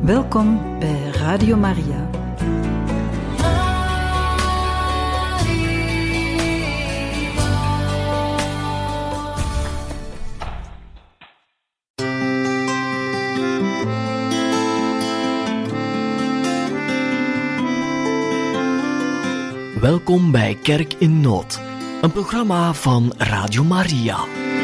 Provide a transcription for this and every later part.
Welkom bij Radio Maria. Welkom bij Kerk in Nood, een programma van Radio Maria.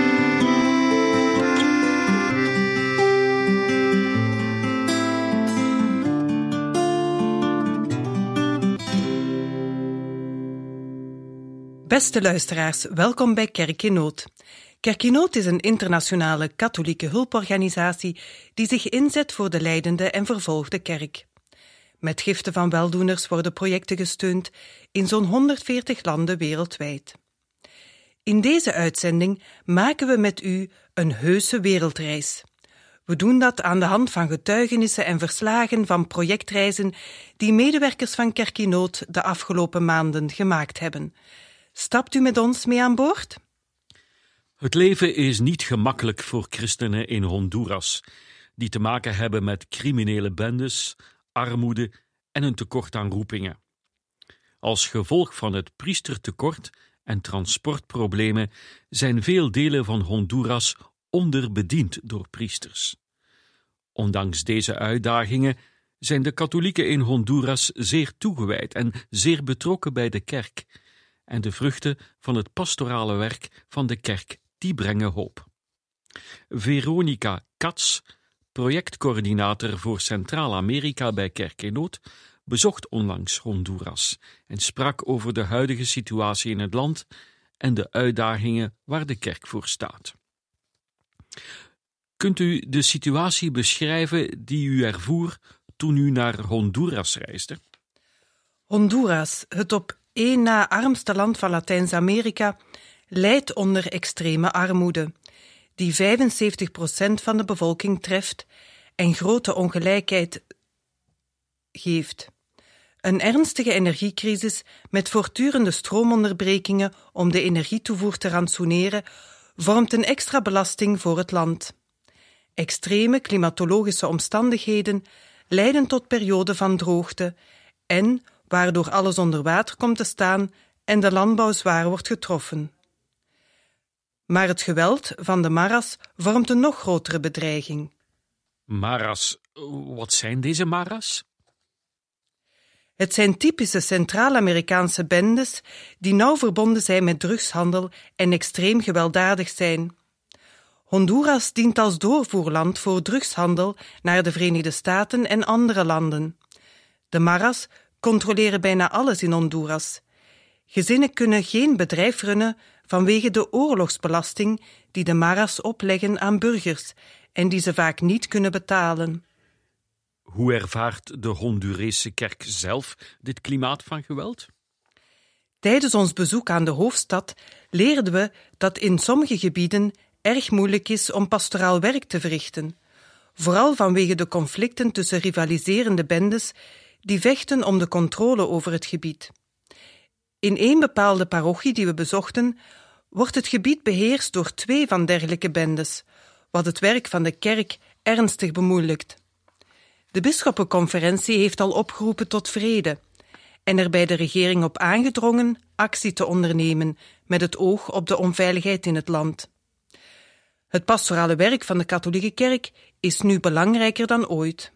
Beste luisteraars, welkom bij Kerk in Nood. Kerk in Nood is een internationale katholieke hulporganisatie die zich inzet voor de lijdende en vervolgde kerk. Met giften van weldoeners worden projecten gesteund in zo'n 140 landen wereldwijd. In deze uitzending maken we met u een heuse wereldreis. We doen dat aan de hand van getuigenissen en verslagen van projectreizen die medewerkers van Kerk in Nood de afgelopen maanden gemaakt hebben. Stapt u met ons mee aan boord? Het leven is niet gemakkelijk voor christenen in Honduras, die te maken hebben met criminele bendes, armoede en een tekort aan roepingen. Als gevolg van het priestertekort en transportproblemen zijn veel delen van Honduras onderbediend door priesters. Ondanks deze uitdagingen zijn de katholieken in Honduras zeer toegewijd en zeer betrokken bij de kerk, en de vruchten van het pastorale werk van de kerk, die brengen hoop. Veronica Katz, projectcoördinator voor Centraal-Amerika bij Kerk in Nood, bezocht onlangs Honduras en sprak over de huidige situatie in het land en de uitdagingen waar de kerk voor staat. Kunt u de situatie beschrijven die u ervoer toen u naar Honduras reisde? Honduras, het op één na armste land van Latijns-Amerika, lijdt onder extreme armoede, die 75% van de bevolking treft en grote ongelijkheid geeft. Een ernstige energiecrisis met voortdurende stroomonderbrekingen om de energietoevoer te rantsoeneren vormt een extra belasting voor het land. Extreme klimatologische omstandigheden leiden tot perioden van droogte en waardoor alles onder water komt te staan en de landbouw zwaar wordt getroffen. Maar het geweld van de Maras vormt een nog grotere bedreiging. Maras, wat zijn deze Maras? Het zijn typische Centraal-Amerikaanse bendes die nauw verbonden zijn met drugshandel en extreem gewelddadig zijn. Honduras dient als doorvoerland voor drugshandel naar de Verenigde Staten en andere landen. De Maras controleren bijna alles in Honduras. Gezinnen kunnen geen bedrijf runnen vanwege de oorlogsbelasting die de Maras opleggen aan burgers en die ze vaak niet kunnen betalen. Hoe ervaart de Hondurese kerk zelf dit klimaat van geweld? Tijdens ons bezoek aan de hoofdstad leerden we dat in sommige gebieden erg moeilijk is om pastoraal werk te verrichten, vooral vanwege de conflicten tussen rivaliserende bendes die vechten om de controle over het gebied. In één bepaalde parochie die we bezochten, wordt het gebied beheerst door 2 van dergelijke bendes, wat het werk van de kerk ernstig bemoeilijkt. De bisschoppenconferentie heeft al opgeroepen tot vrede en er bij de regering op aangedrongen actie te ondernemen met het oog op de onveiligheid in het land. Het pastorale werk van de katholieke kerk is nu belangrijker dan ooit.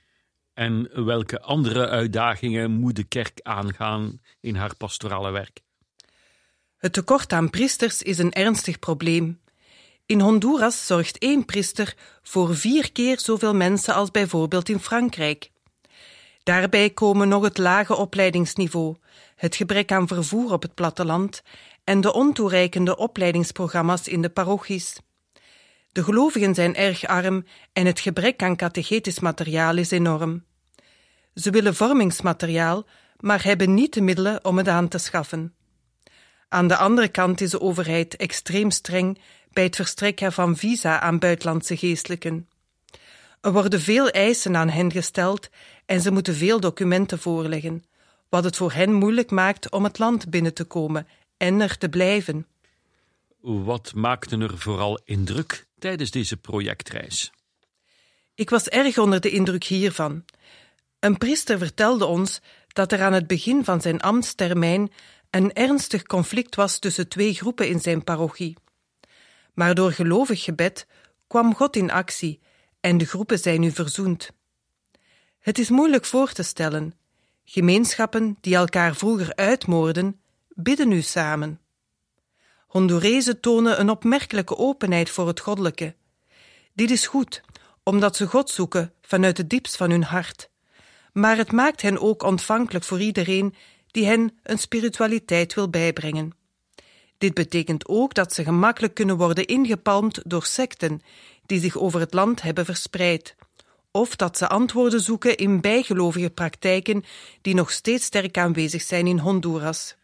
En welke andere uitdagingen moet de kerk aangaan in haar pastorale werk? Het tekort aan priesters is een ernstig probleem. In Honduras zorgt 1 priester voor 4 keer zoveel mensen als bijvoorbeeld in Frankrijk. Daarbij komen nog het lage opleidingsniveau, het gebrek aan vervoer op het platteland en de ontoereikende opleidingsprogramma's in de parochies. De gelovigen zijn erg arm en het gebrek aan catechetisch materiaal is enorm. Ze willen vormingsmateriaal, maar hebben niet de middelen om het aan te schaffen. Aan de andere kant is de overheid extreem streng bij het verstrekken van visa aan buitenlandse geestelijken. Er worden veel eisen aan hen gesteld en ze moeten veel documenten voorleggen, wat het voor hen moeilijk maakt om het land binnen te komen en er te blijven. Wat maakte er vooral indruk tijdens deze projectreis? Ik was erg onder de indruk hiervan. Een priester vertelde ons dat er aan het begin van zijn ambtstermijn een ernstig conflict was tussen 2 groepen in zijn parochie. Maar door gelovig gebed kwam God in actie en de groepen zijn nu verzoend. Het is moeilijk voor te stellen. Gemeenschappen die elkaar vroeger uitmoorden, bidden nu samen. Hondurezen tonen een opmerkelijke openheid voor het goddelijke. Dit is goed, omdat ze God zoeken vanuit het diepst van hun hart. Maar het maakt hen ook ontvankelijk voor iedereen die hen een spiritualiteit wil bijbrengen. Dit betekent ook dat ze gemakkelijk kunnen worden ingepalmd door secten die zich over het land hebben verspreid, of dat ze antwoorden zoeken in bijgelovige praktijken die nog steeds sterk aanwezig zijn in Honduras.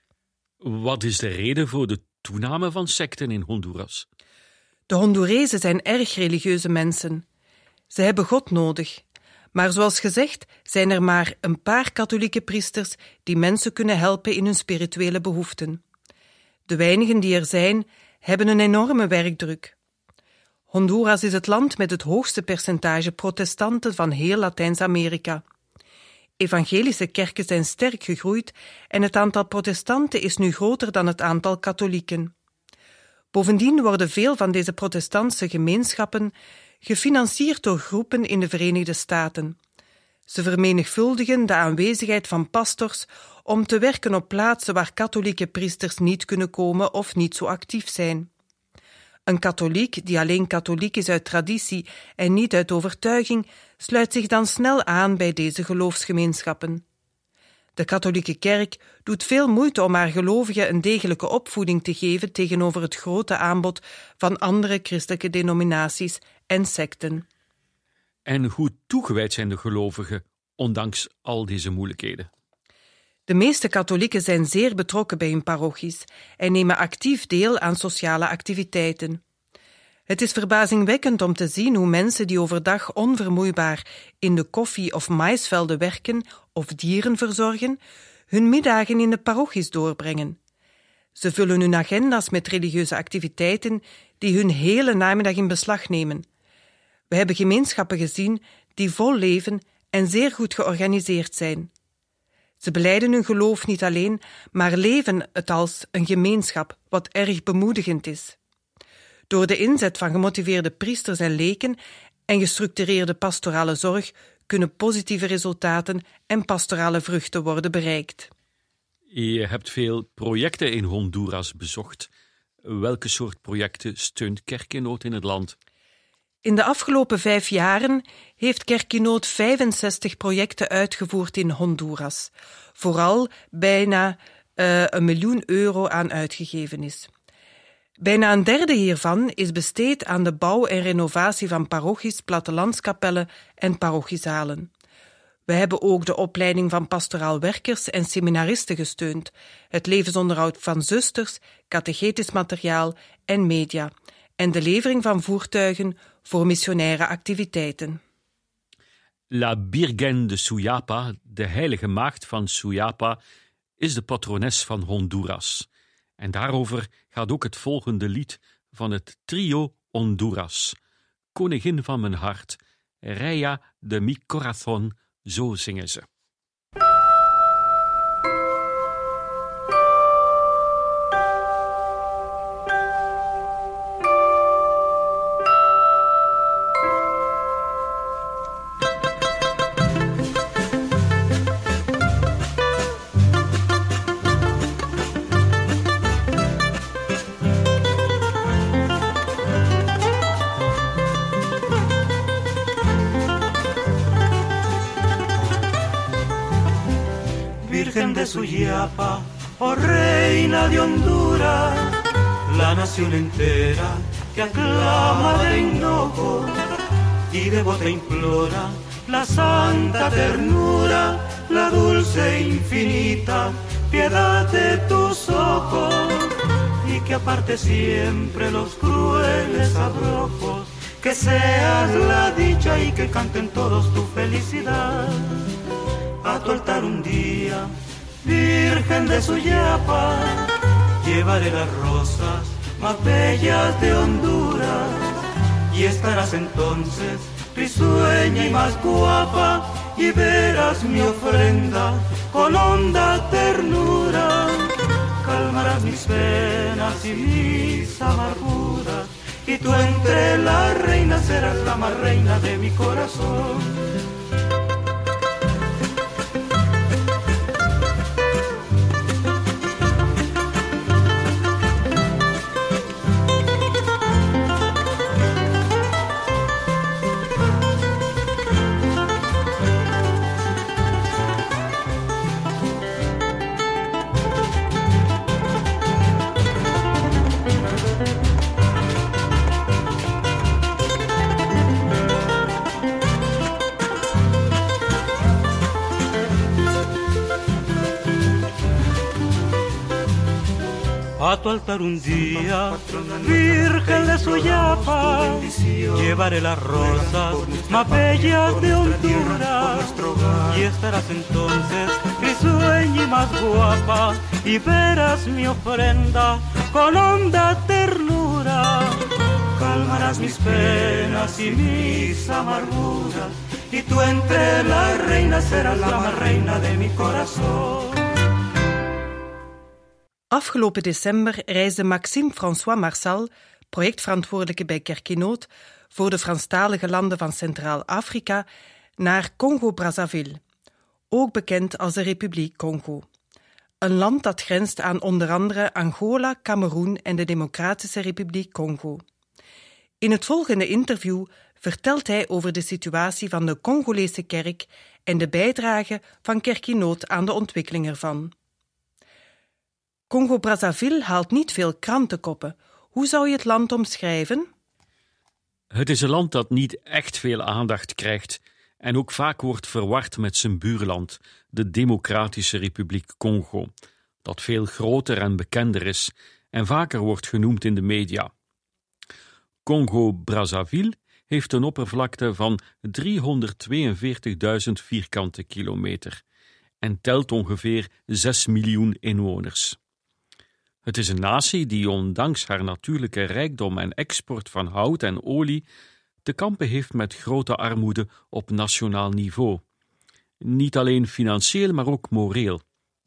Wat is de reden voor de toename van secten in Honduras? De Hondurezen zijn erg religieuze mensen. Ze hebben God nodig. Maar zoals gezegd zijn er maar een paar katholieke priesters die mensen kunnen helpen in hun spirituele behoeften. De weinigen die er zijn, hebben een enorme werkdruk. Honduras is het land met het hoogste percentage protestanten van heel Latijns-Amerika. Evangelische kerken zijn sterk gegroeid en het aantal protestanten is nu groter dan het aantal katholieken. Bovendien worden veel van deze protestantse gemeenschappen gefinancierd door groepen in de Verenigde Staten. Ze vermenigvuldigen de aanwezigheid van pastors om te werken op plaatsen waar katholieke priesters niet kunnen komen of niet zo actief zijn. Een katholiek die alleen katholiek is uit traditie en niet uit overtuiging, sluit zich dan snel aan bij deze geloofsgemeenschappen. De katholieke kerk doet veel moeite om haar gelovigen een degelijke opvoeding te geven tegenover het grote aanbod van andere christelijke denominaties en secten. En hoe toegewijd zijn de gelovigen, ondanks al deze moeilijkheden? De meeste katholieken zijn zeer betrokken bij hun parochies en nemen actief deel aan sociale activiteiten. Het is verbazingwekkend om te zien hoe mensen die overdag onvermoeibaar in de koffie- of maïsvelden werken of dieren verzorgen, hun middagen in de parochies doorbrengen. Ze vullen hun agenda's met religieuze activiteiten die hun hele namiddag in beslag nemen. We hebben gemeenschappen gezien die vol leven en zeer goed georganiseerd zijn. Ze belijden hun geloof niet alleen, maar leven het als een gemeenschap, wat erg bemoedigend is. Door de inzet van gemotiveerde priesters en leken en gestructureerde pastorale zorg kunnen positieve resultaten en pastorale vruchten worden bereikt. Je hebt veel projecten in Honduras bezocht. Welke soort projecten steunt Kerkenood in het land? In de afgelopen 5 jaren heeft Kerkenood 65 projecten uitgevoerd in Honduras. Vooral bijna €1 miljoen aan uitgegeven is. Bijna een derde hiervan is besteed aan de bouw en renovatie van parochies, plattelandskapellen en parochiezalen. We hebben ook de opleiding van pastoraal werkers en seminaristen gesteund, het levensonderhoud van zusters, catechetisch materiaal en media en de levering van voertuigen voor missionaire activiteiten. La Virgen de Suyapa, de heilige maagd van Suyapa, is de patrones van Honduras. En daarover gaat ook het volgende lied van het trio Honduras. Koningin van mijn hart, Reina de mi corazón, zo zingen ze. Virgen de Suyapa, oh reina de Honduras, la nación entera te aclama de enojo y devota implora la santa ternura, la dulce e infinita piedad de tus ojos y que aparte siempre los crueles abrojos, que seas la dicha y que canten todos tu felicidad. A tu altar un día, Virgen de Suyapa, llevaré las rosas más bellas de Honduras y estarás entonces risueña y más guapa, y verás mi ofrenda con honda ternura. Calmarás mis penas y mis amarguras, y tú entre las reinas serás la más reina de mi corazón. A tu altar un día, Virgen de Suyapa, llevaré las rosas más bellas de Honduras, y estarás entonces risueña y más guapa, y verás mi ofrenda con honda ternura. Calmarás mis penas y mis amarguras, y tú entre las reinas serás la más reina de mi corazón. Afgelopen december reisde Maxime François Marsal, projectverantwoordelijke bij Kerkenoot, voor de Franstalige landen van Centraal-Afrika, naar Congo-Brazzaville, ook bekend als de Republiek Congo. Een land dat grenst aan onder andere Angola, Kameroen en de Democratische Republiek Congo. In het volgende interview vertelt hij over de situatie van de Congolese kerk en de bijdrage van Kerkenoot aan de ontwikkeling ervan. Congo-Brazzaville haalt niet veel krantenkoppen. Hoe zou je het land omschrijven? Het is een land dat niet echt veel aandacht krijgt en ook vaak wordt verward met zijn buurland, de Democratische Republiek Congo, dat veel groter en bekender is en vaker wordt genoemd in de media. Congo-Brazzaville heeft een oppervlakte van 342.000 vierkante kilometer en telt ongeveer 6 miljoen inwoners. Het is een natie die ondanks haar natuurlijke rijkdom en export van hout en olie te kampen heeft met grote armoede op nationaal niveau. Niet alleen financieel, maar ook moreel.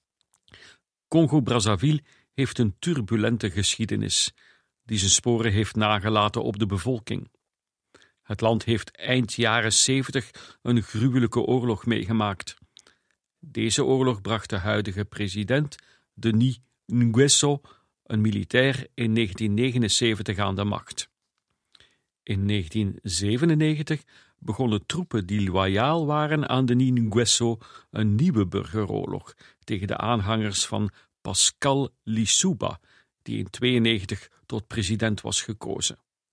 Congo-Brazzaville heeft een turbulente geschiedenis, die zijn sporen heeft nagelaten op de bevolking. Het land heeft eind jaren 70 een gruwelijke oorlog meegemaakt. Deze oorlog bracht de huidige president, Denis Nguesso, een militair, in 1979 aan de macht. In 1997 begonnen troepen die loyaal waren aan Denis Nguesso een nieuwe burgeroorlog tegen de aanhangers van Pascal Lissouba, die in 1992 tot president was gekozen.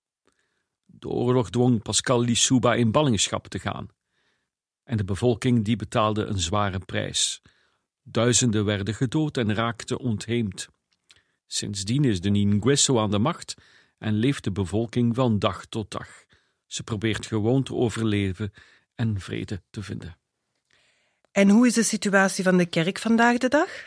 De oorlog dwong Pascal Lissouba in ballingschap te gaan. En de bevolking die betaalde een zware prijs. Duizenden werden gedood en raakten ontheemd. Sindsdien is Denis Nguesso aan de macht en leeft de bevolking van dag tot dag. Ze probeert gewoon te overleven en vrede te vinden. En hoe is de situatie van de kerk vandaag de dag?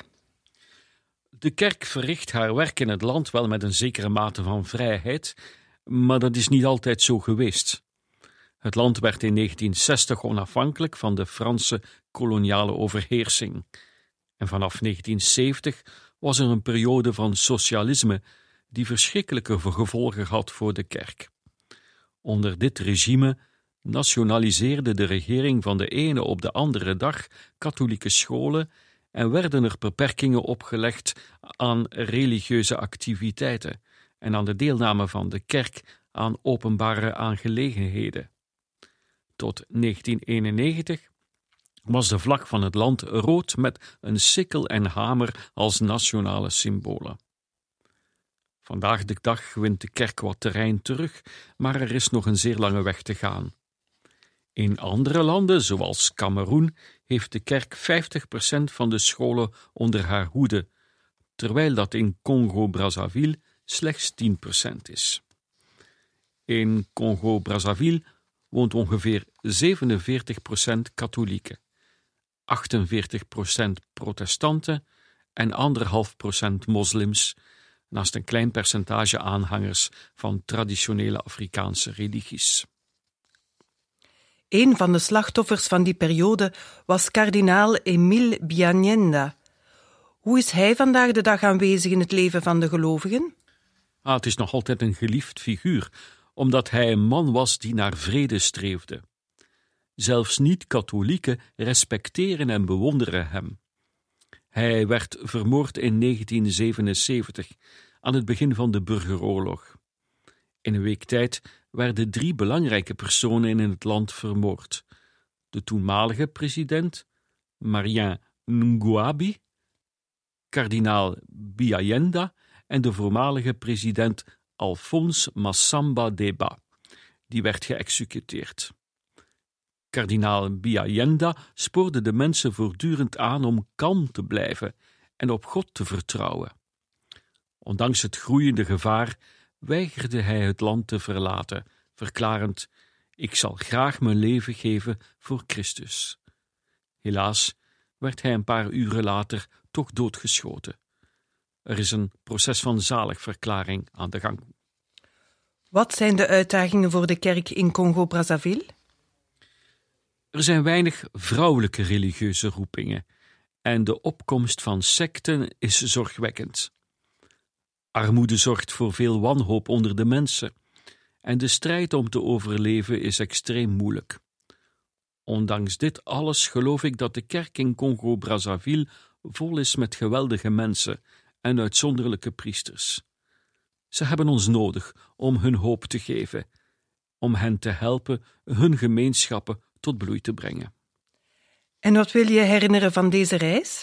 De kerk verricht haar werk in het land wel met een zekere mate van vrijheid, maar dat is niet altijd zo geweest. Het land werd in 1960 onafhankelijk van de Franse koloniale overheersing. En vanaf 1970 was er een periode van socialisme die verschrikkelijke gevolgen had voor de kerk. Onder dit regime nationaliseerde de regering van de ene op de andere dag katholieke scholen en werden er beperkingen opgelegd aan religieuze activiteiten en aan de deelname van de kerk aan openbare aangelegenheden. Tot 1991 was de vlag van het land rood met een sikkel en hamer als nationale symbolen. Vandaag de dag wint de kerk wat terrein terug, maar er is nog een zeer lange weg te gaan. In andere landen, zoals Kameroen, heeft de kerk 50% van de scholen onder haar hoede, terwijl dat in Congo-Brazzaville slechts 10% is. In Congo-Brazzaville woont ongeveer 47% katholieken, 48% protestanten en 1,5% moslims, naast een klein percentage aanhangers van traditionele Afrikaanse religies. Een van de slachtoffers van die periode was kardinaal Émile Bianyenda. Hoe is hij vandaag de dag aanwezig in het leven van de gelovigen? Het is nog altijd een geliefd figuur, omdat hij een man was die naar vrede streefde. Zelfs niet-katholieken respecteren en bewonderen hem. Hij werd vermoord in 1977, aan het begin van de burgeroorlog. In een week tijd werden 3 belangrijke personen in het land vermoord. De toenmalige president, Marien Ngouabi, kardinaal Bianyenda en de voormalige president Alphonse Massamba Deba. Die werd geëxecuteerd. Kardinaal Bianyenda spoorde de mensen voortdurend aan om kalm te blijven en op God te vertrouwen. Ondanks het groeiende gevaar weigerde hij het land te verlaten, verklarend: ik zal graag mijn leven geven voor Christus. Helaas werd hij een paar uren later toch doodgeschoten. Er is een proces van zaligverklaring aan de gang. Wat zijn de uitdagingen voor de kerk in Congo-Brazzaville? Er zijn weinig vrouwelijke religieuze roepingen en de opkomst van secten is zorgwekkend. Armoede zorgt voor veel wanhoop onder de mensen en de strijd om te overleven is extreem moeilijk. Ondanks dit alles geloof ik dat de kerk in Congo-Brazzaville vol is met geweldige mensen en uitzonderlijke priesters. Ze hebben ons nodig om hun hoop te geven, om hen te helpen hun gemeenschappen tot bloei te brengen. En wat wil je herinneren van deze reis?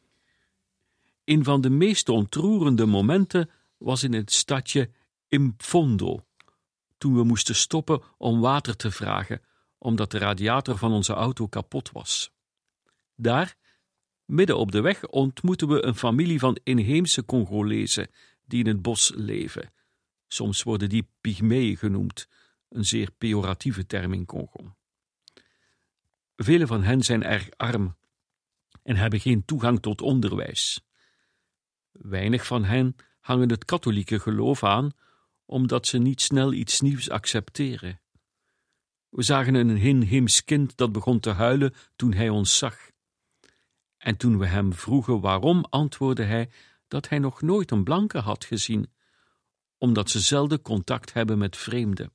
Een van de meest ontroerende momenten was in het stadje Impfondo, toen we moesten stoppen om water te vragen, omdat de radiator van onze auto kapot was. Daar, midden op de weg, ontmoetten we een familie van inheemse Congolezen die in het bos leven. Soms worden die pygmeeën genoemd, een zeer pejoratieve term in Congo. Vele van hen zijn erg arm en hebben geen toegang tot onderwijs. Weinig van hen hangen het katholieke geloof aan, omdat ze niet snel iets nieuws accepteren. We zagen een inheems kind dat begon te huilen toen hij ons zag. En toen we hem vroegen waarom, antwoordde hij dat hij nog nooit een blanke had gezien, omdat ze zelden contact hebben met vreemden.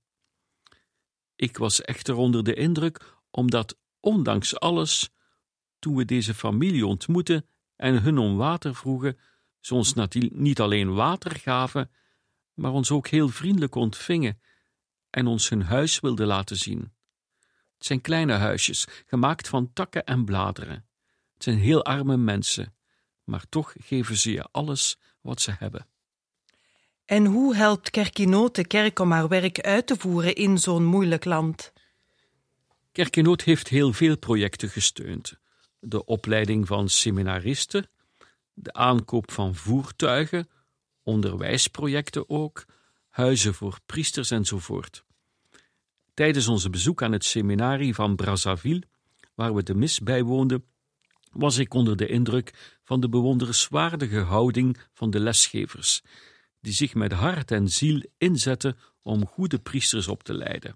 Ik was echter onder de indruk, omdat ondanks alles, toen we deze familie ontmoetten en hun om water vroegen, ze ons niet alleen water gaven, maar ons ook heel vriendelijk ontvingen en ons hun huis wilden laten zien. Het zijn kleine huisjes, gemaakt van takken en bladeren. Het zijn heel arme mensen, maar toch geven ze je alles wat ze hebben. En hoe helpt Kerkenoot de kerk om haar werk uit te voeren in zo'n moeilijk land? Kerkenoot heeft heel veel projecten gesteund. De opleiding van seminaristen, de aankoop van voertuigen, onderwijsprojecten ook, huizen voor priesters enzovoort. Tijdens onze bezoek aan het seminarie van Brazzaville, waar we de mis bijwoonden, was ik onder de indruk van de bewonderenswaardige houding van de lesgevers, die zich met hart en ziel inzetten om goede priesters op te leiden.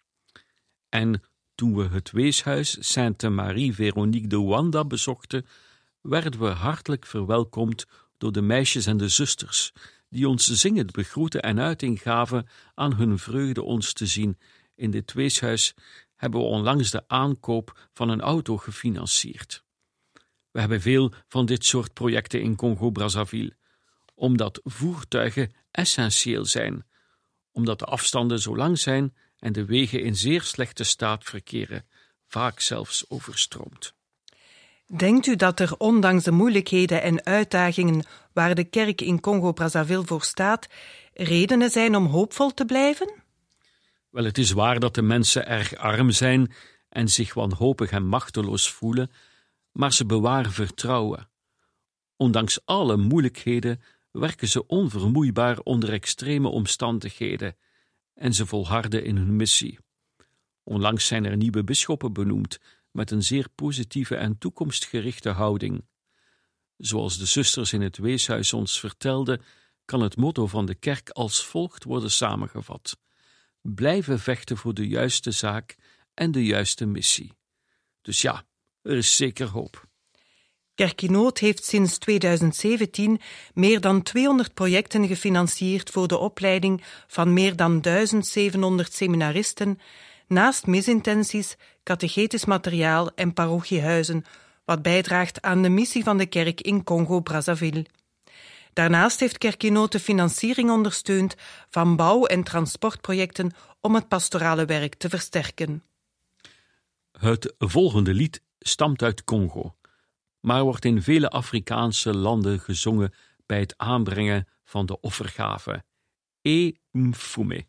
En toen we het weeshuis Sainte Marie Véronique de Wanda bezochten, werden we hartelijk verwelkomd door de meisjes en de zusters, die ons zingend begroeten en uiting gaven aan hun vreugde ons te zien. In dit weeshuis hebben we onlangs de aankoop van een auto gefinancierd. We hebben veel van dit soort projecten in Congo-Brazzaville, omdat voertuigen essentieel zijn, omdat de afstanden zo lang zijn en de wegen in zeer slechte staat verkeren, vaak zelfs overstroomd. Denkt u dat er ondanks de moeilijkheden en uitdagingen waar de kerk in Congo-Brazzaville voor staat, redenen zijn om hoopvol te blijven? Wel, het is waar dat de mensen erg arm zijn en zich wanhopig en machteloos voelen, maar ze bewaren vertrouwen. Ondanks alle moeilijkheden werken ze onvermoeibaar onder extreme omstandigheden en ze volharden in hun missie. Onlangs zijn er nieuwe bisschoppen benoemd met een zeer positieve en toekomstgerichte houding. Zoals de zusters in het weeshuis ons vertelden, kan het motto van de kerk als volgt worden samengevat: blijven vechten voor de juiste zaak en de juiste missie. Dus ja, er is zeker hoop. Kerkenoot heeft sinds 2017 meer dan 200 projecten gefinancierd voor de opleiding van meer dan 1700 seminaristen, naast misintenties, catechetisch materiaal en parochiehuizen, wat bijdraagt aan de missie van de kerk in Congo-Brazzaville. Daarnaast heeft Kerkenoot de financiering ondersteund van bouw- en transportprojecten om het pastorale werk te versterken. Het volgende lied stamt uit Congo, maar wordt in vele Afrikaanse landen gezongen bij het aanbrengen van de offergave. E Mfume.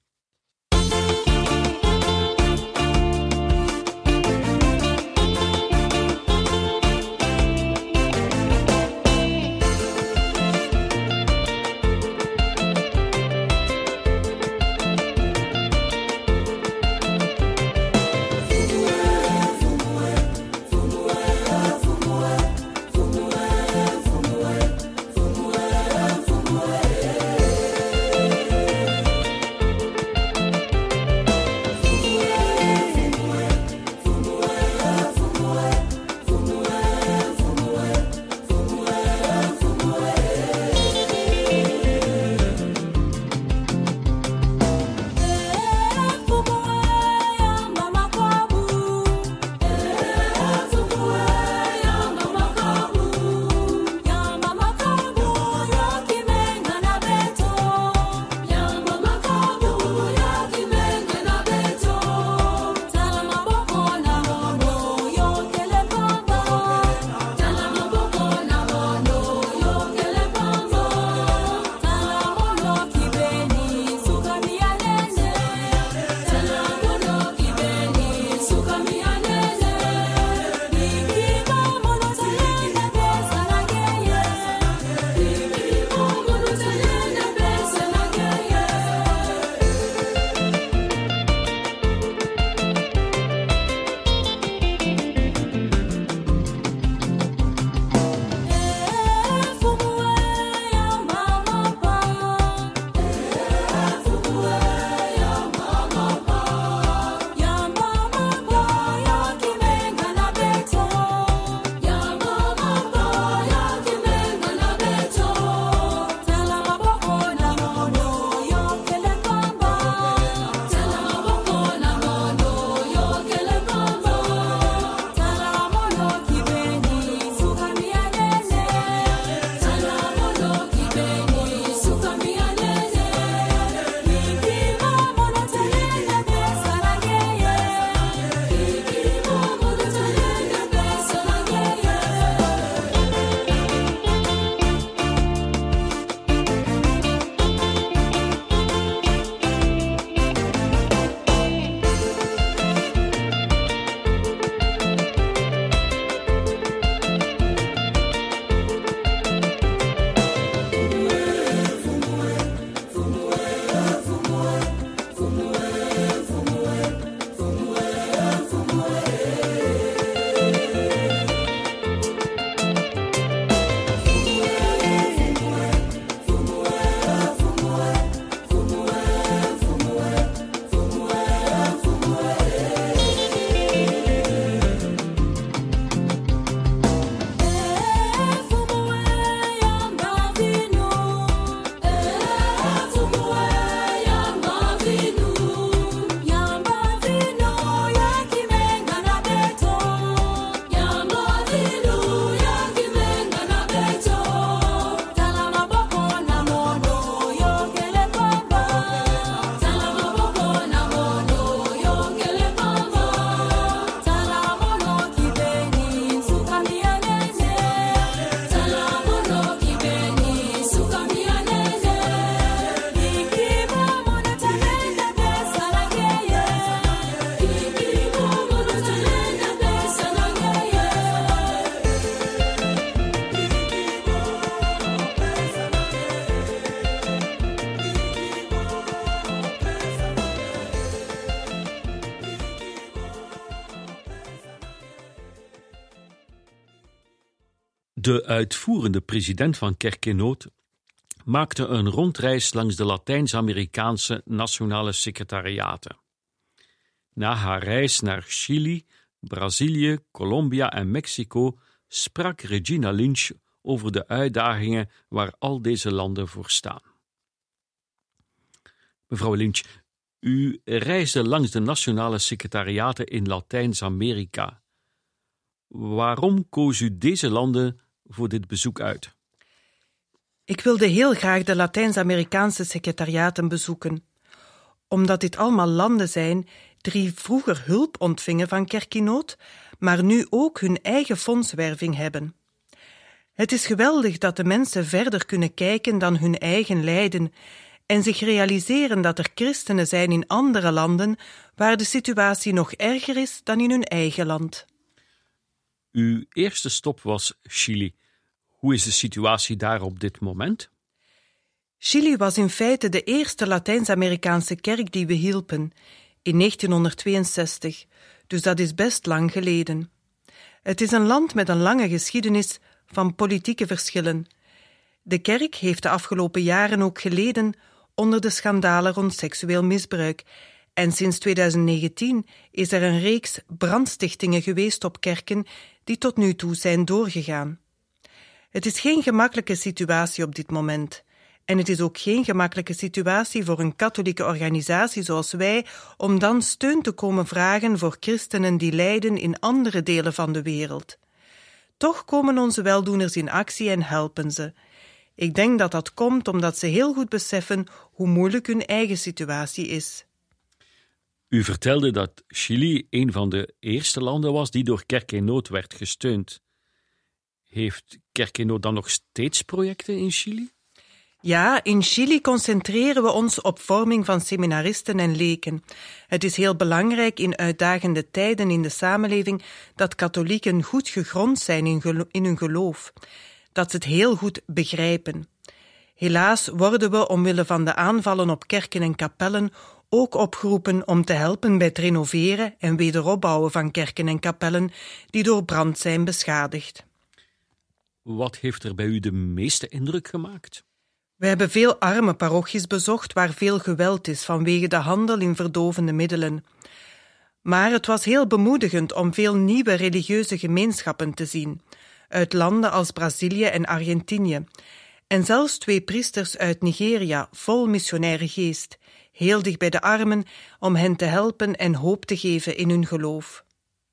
De uitvoerende president van Kerkenoot maakte een rondreis langs de Latijns-Amerikaanse nationale secretariaten. Na haar reis naar Chili, Brazilië, Colombia en Mexico sprak Regina Lynch over de uitdagingen waar al deze landen voor staan. Mevrouw Lynch, u reisde langs de nationale secretariaten in Latijns-Amerika. Waarom koos u deze landen voor dit bezoek uit? Ik wilde heel graag de Latijns-Amerikaanse secretariaten bezoeken, omdat dit allemaal landen zijn die vroeger hulp ontvingen van kerk in nood, maar nu ook hun eigen fondswerving hebben. Het is geweldig dat de mensen verder kunnen kijken dan hun eigen lijden en zich realiseren dat er christenen zijn in andere landen waar de situatie nog erger is dan in hun eigen land. Uw eerste stop was Chili. Hoe is de situatie daar op dit moment? Chili was in feite de eerste Latijns-Amerikaanse kerk die we hielpen, in 1962, dus dat is best lang geleden. Het is een land met een lange geschiedenis van politieke verschillen. De kerk heeft de afgelopen jaren ook geleden onder de schandalen rond seksueel misbruik en sinds 2019 is er een reeks brandstichtingen geweest op kerken die tot nu toe zijn doorgegaan. Het is geen gemakkelijke situatie op dit moment. En het is ook geen gemakkelijke situatie voor een katholieke organisatie zoals wij om dan steun te komen vragen voor christenen die lijden in andere delen van de wereld. Toch komen onze weldoeners in actie en helpen ze. Ik denk dat dat komt omdat ze heel goed beseffen hoe moeilijk hun eigen situatie is. U vertelde dat Chili een van de eerste landen was die door Kerk in Nood werd gesteund. Heeft Kerk in Nood dan nog steeds projecten in Chili? Ja, in Chili concentreren we ons op vorming van seminaristen en leken. Het is heel belangrijk in uitdagende tijden in de samenleving dat katholieken goed gegrond zijn in hun geloof, dat ze het heel goed begrijpen. Helaas worden we omwille van de aanvallen op kerken en kapellen ook opgeroepen om te helpen bij het renoveren en wederopbouwen van kerken en kapellen die door brand zijn beschadigd. Wat heeft er bij u de meeste indruk gemaakt? We hebben veel arme parochies bezocht waar veel geweld is vanwege de handel in verdovende middelen. Maar het was heel bemoedigend om veel nieuwe religieuze gemeenschappen te zien, uit landen als Brazilië en Argentinië, en zelfs 2 priesters uit Nigeria vol missionaire geest, heel dicht bij de armen om hen te helpen en hoop te geven in hun geloof.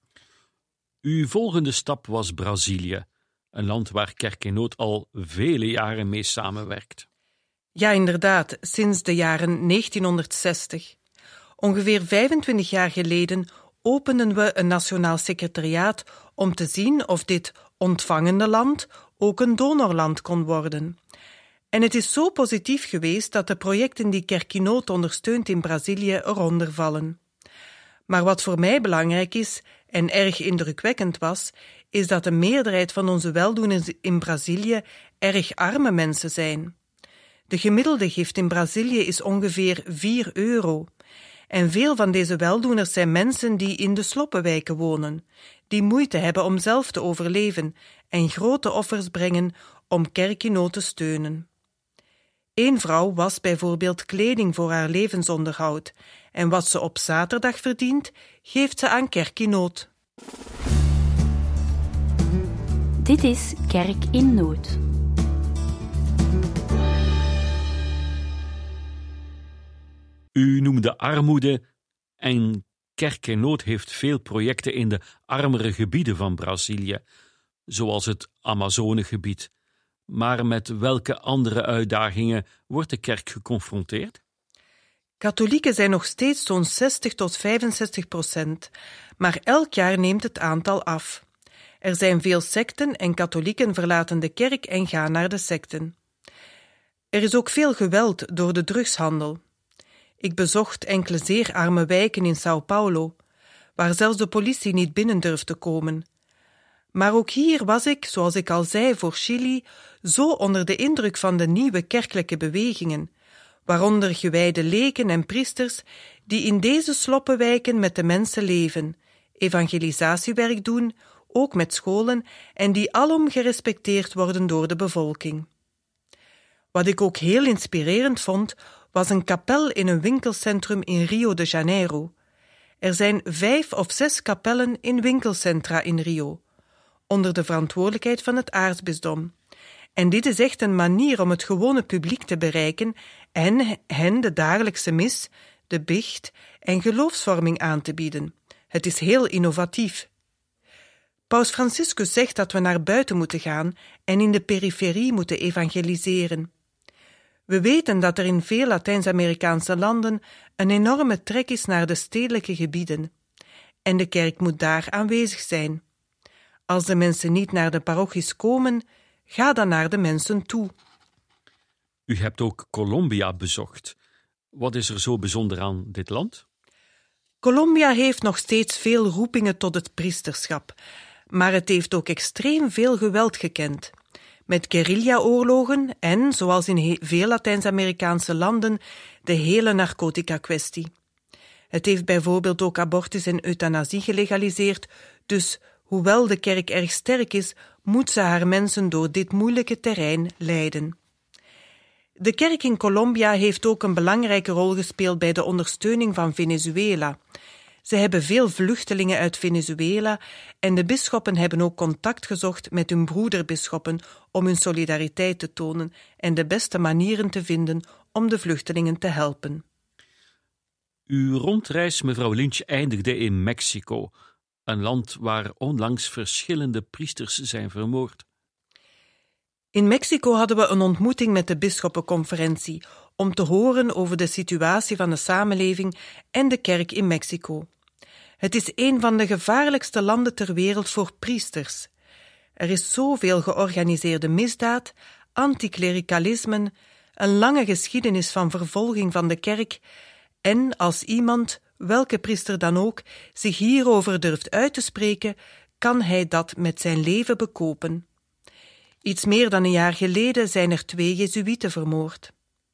Uw volgende stap was Brazilië, een land waar Kerk in Nood al vele jaren mee samenwerkt. Ja, inderdaad, sinds de jaren 1960. Ongeveer 25 jaar geleden openden we een nationaal secretariaat om te zien of dit ontvangende land ook een donorland kon worden. En het is zo positief geweest dat de projecten die Kerk in Nood ondersteunt in Brazilië eronder vallen. Maar wat voor mij belangrijk is en erg indrukwekkend was, is dat de meerderheid van onze weldoeners in Brazilië erg arme mensen zijn. De gemiddelde gift in Brazilië is ongeveer €4. En veel van deze weldoeners zijn mensen die in de sloppenwijken wonen, die moeite hebben om zelf te overleven en grote offers brengen om Kerk in Nood te steunen. Eén vrouw wast bijvoorbeeld kleding voor haar levensonderhoud en wat ze op zaterdag verdient, geeft ze aan Kerk in Nood. Dit is Kerk in Nood. U noemde armoede en Kerk in Nood heeft veel projecten in de armere gebieden van Brazilië, zoals het Amazonegebied. Maar met welke andere uitdagingen wordt de kerk geconfronteerd? Katholieken zijn nog steeds zo'n 60 tot 65%, maar elk jaar neemt het aantal af. Er zijn veel secten en katholieken verlaten de kerk en gaan naar de secten. Er is ook veel geweld door de drugshandel. Ik bezocht enkele zeer arme wijken in São Paulo, waar zelfs de politie niet binnen durfde komen. Maar ook hier was ik, zoals ik al zei voor Chili, zo onder de indruk van de nieuwe kerkelijke bewegingen, waaronder gewijde leken en priesters die in deze sloppenwijken met de mensen leven, evangelisatiewerk doen, ook met scholen, en die alom gerespecteerd worden door de bevolking. Wat ik ook heel inspirerend vond, was een kapel in een winkelcentrum in Rio de Janeiro. Er zijn 5 of 6 kapellen in winkelcentra in Rio, onder de verantwoordelijkheid van het aartsbisdom. En dit is echt een manier om het gewone publiek te bereiken en hen de dagelijkse mis, de biecht en geloofsvorming aan te bieden. Het is heel innovatief. Paus Franciscus zegt dat we naar buiten moeten gaan en in de periferie moeten evangeliseren. We weten dat er in veel Latijns-Amerikaanse landen een enorme trek is naar de stedelijke gebieden. En de kerk moet daar aanwezig zijn. Als de mensen niet naar de parochies komen, ga dan naar de mensen toe. U hebt ook Colombia bezocht. Wat is er zo bijzonder aan dit land? Colombia heeft nog steeds veel roepingen tot het priesterschap, maar het heeft ook extreem veel geweld gekend. Met guerrilla-oorlogen en, zoals in veel Latijns-Amerikaanse landen, de hele narcotica-kwestie. Het heeft bijvoorbeeld ook abortus en euthanasie gelegaliseerd, dus hoewel de kerk erg sterk is, moet ze haar mensen door dit moeilijke terrein leiden. De kerk in Colombia heeft ook een belangrijke rol gespeeld bij de ondersteuning van Venezuela. Ze hebben veel vluchtelingen uit Venezuela en de bisschoppen hebben ook contact gezocht met hun broederbisschoppen om hun solidariteit te tonen en de beste manieren te vinden om de vluchtelingen te helpen. Uw rondreis, mevrouw Lynch, eindigde in Mexico, een land waar onlangs verschillende priesters zijn vermoord. In Mexico hadden we een ontmoeting met de bisschoppenconferentie om te horen over de situatie van de samenleving en de kerk in Mexico. Het is een van de gevaarlijkste landen ter wereld voor priesters. Er is zoveel georganiseerde misdaad, anticlericalisme, een lange geschiedenis van vervolging van de kerk en als iemand, welke priester dan ook, zich hierover durft uit te spreken, kan hij dat met zijn leven bekopen. Iets meer dan een jaar geleden zijn er 2 Jezuïeten vermoord.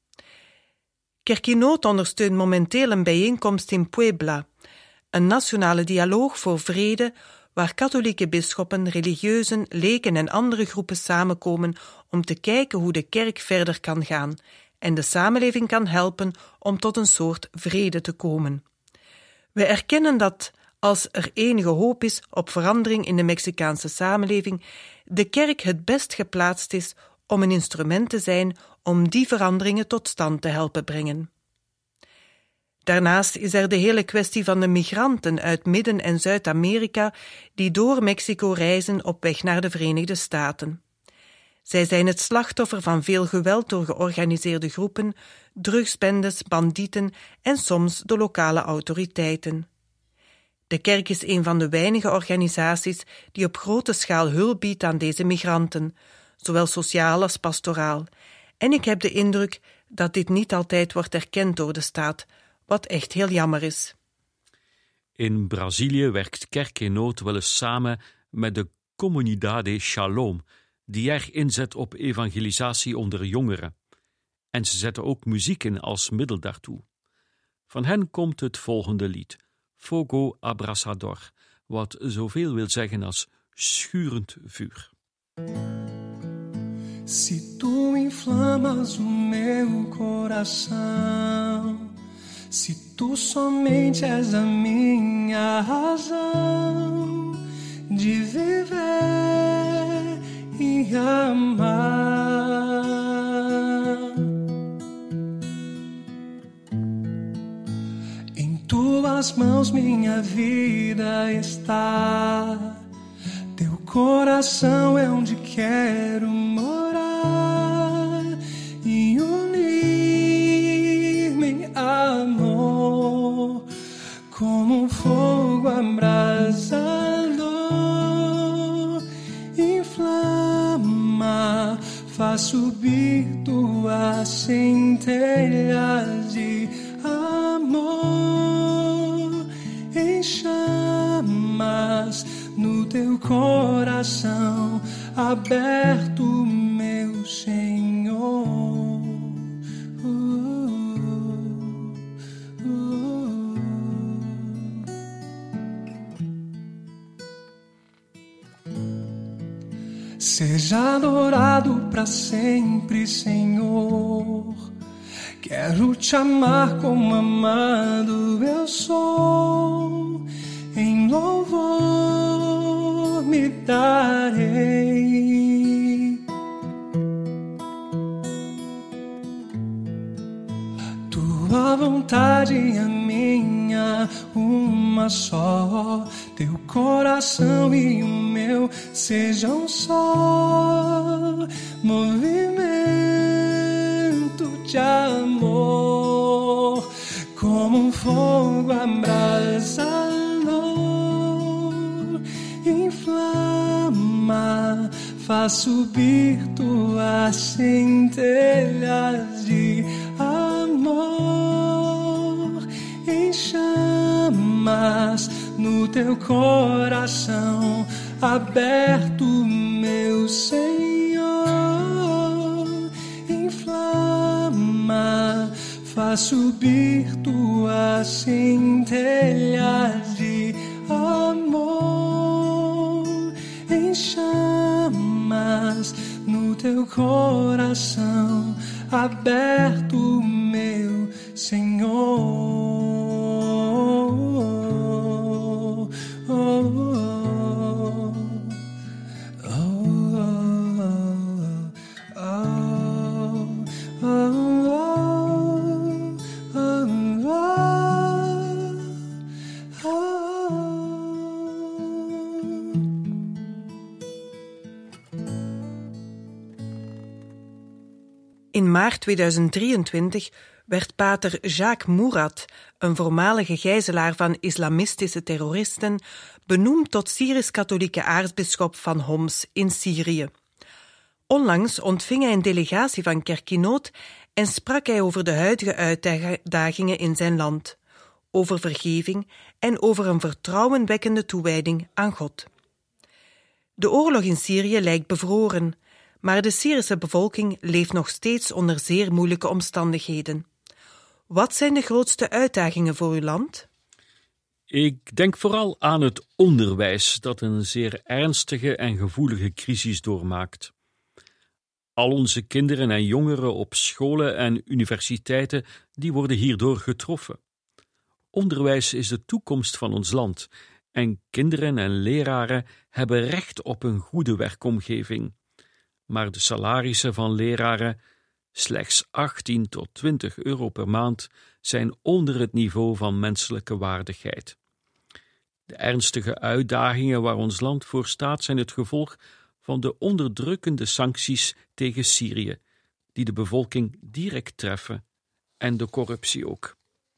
Kerk in Nood ondersteunt momenteel een bijeenkomst in Puebla, een nationale dialoog voor vrede, waar katholieke bisschoppen, religieuzen, leken en andere groepen samenkomen om te kijken hoe de kerk verder kan gaan en de samenleving kan helpen om tot een soort vrede te komen. We erkennen dat, als er enige hoop is op verandering in de Mexicaanse samenleving, de kerk het best geplaatst is om een instrument te zijn om die veranderingen tot stand te helpen brengen. Daarnaast is er de hele kwestie van de migranten uit Midden- en Zuid-Amerika die door Mexico reizen op weg naar de Verenigde Staten. Zij zijn het slachtoffer van veel geweld door georganiseerde groepen, drugsbendes, bandieten en soms de lokale autoriteiten. De kerk is een van de weinige organisaties die op grote schaal hulp biedt aan deze migranten, zowel sociaal als pastoraal. En ik heb de indruk dat dit niet altijd wordt erkend door de staat, wat echt heel jammer is. In Brazilië werkt Kerk in Nood wel eens samen met de Comunidade Shalom, die erg inzet op evangelisatie onder jongeren. En ze zetten ook muziek in als middel daartoe. Van hen komt het volgende lied, Fogo Abrasador, wat zoveel wil zeggen als schurend vuur. Se tu inflamas o meu coração, se tu somente és a minha razão de viver e amar. Em tuas mãos minha vida está, teu coração é onde quero morar e unir-me em amor como fogo abrasador. Inflama, faz subir tuas centelhas de amor em chamas no teu coração aberto, meu Senhor. Seja adorado para sempre, Senhor. Quero te amar como amado eu sou. alma só, teu coração e o meu sejam só movimento de amor, como fogo abrasador, inflama, faz subir tuas centelhas de amor em chamas no teu coração aberto, meu Senhor. Inflama, faz subir tuas centelhas de amor em chamas no teu coração aberto, meu Senhor. In maart 2023 werd pater Jacques Murad, een voormalige gijzelaar van islamistische terroristen, benoemd tot Syrisch-katholieke aartsbisschop van Homs in Syrië. Onlangs ontving hij een delegatie van Kerk in Nood en sprak hij over de huidige uitdagingen in zijn land, over vergeving en over een vertrouwenwekkende toewijding aan God. De oorlog in Syrië lijkt bevroren, maar de Syrische bevolking leeft nog steeds onder zeer moeilijke omstandigheden. Wat zijn de grootste uitdagingen voor uw land? Ik denk vooral aan het onderwijs, dat een zeer ernstige en gevoelige crisis doormaakt. Al onze kinderen en jongeren op scholen en universiteiten, die worden hierdoor getroffen. Onderwijs is de toekomst van ons land en kinderen en leraren hebben recht op een goede werkomgeving. Maar de salarissen van leraren, slechts 18 tot 20 euro per maand, zijn onder het niveau van menselijke waardigheid. De ernstige uitdagingen waar ons land voor staat zijn het gevolg van de onderdrukkende sancties tegen Syrië, die de bevolking direct treffen, en de corruptie ook.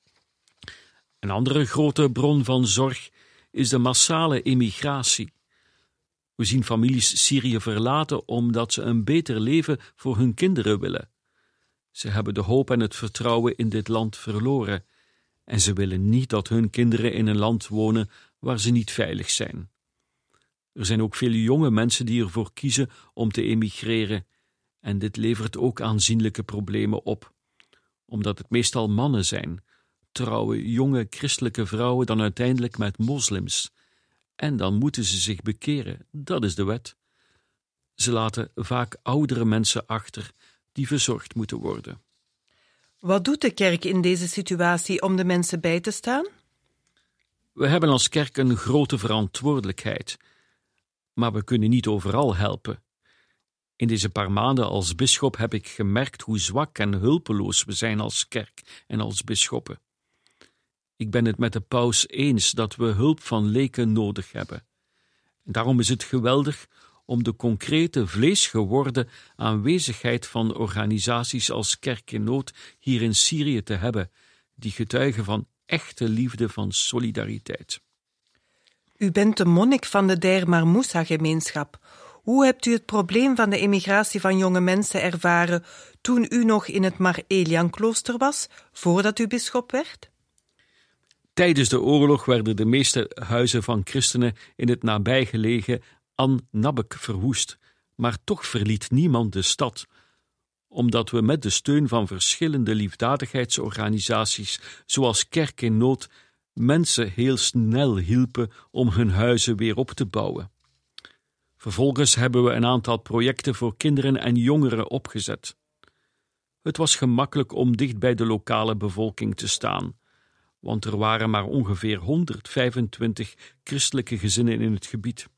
Een andere grote bron van zorg is de massale emigratie. We zien families Syrië verlaten omdat ze een beter leven voor hun kinderen willen. Ze hebben de hoop en het vertrouwen in dit land verloren en ze willen niet dat hun kinderen in een land wonen waar ze niet veilig zijn. Er zijn ook veel jonge mensen die ervoor kiezen om te emigreren en dit levert ook aanzienlijke problemen op. Omdat het meestal mannen zijn, trouwen jonge christelijke vrouwen dan uiteindelijk met moslims. En dan moeten ze zich bekeren, dat is de wet. Ze laten vaak oudere mensen achter die verzorgd moeten worden. Wat doet de kerk in deze situatie om de mensen bij te staan? We hebben als kerk een grote verantwoordelijkheid, maar we kunnen niet overal helpen. In deze paar maanden als bisschop heb ik gemerkt hoe zwak en hulpeloos we zijn als kerk en als bisschoppen. Ik ben het met de paus eens dat we hulp van leken nodig hebben. En daarom is het geweldig om de concrete, vleesgeworden aanwezigheid van organisaties als Kerk in Nood hier in Syrië te hebben, die getuigen van echte liefde, van solidariteit. U bent de monnik van de Deir Marmousa-gemeenschap. Hoe hebt u het probleem van de emigratie van jonge mensen ervaren toen u nog in het Mar Elian-klooster was, voordat u bisschop werd? Tijdens de oorlog werden de meeste huizen van christenen in het nabijgelegen An-Nabek verwoest, maar toch verliet niemand de stad, omdat we met de steun van verschillende liefdadigheidsorganisaties, zoals Kerk in Nood, mensen heel snel hielpen om hun huizen weer op te bouwen. Vervolgens hebben we een aantal projecten voor kinderen en jongeren opgezet. Het was gemakkelijk om dicht bij de lokale bevolking te staan, want er waren maar ongeveer 125 christelijke gezinnen in het gebied.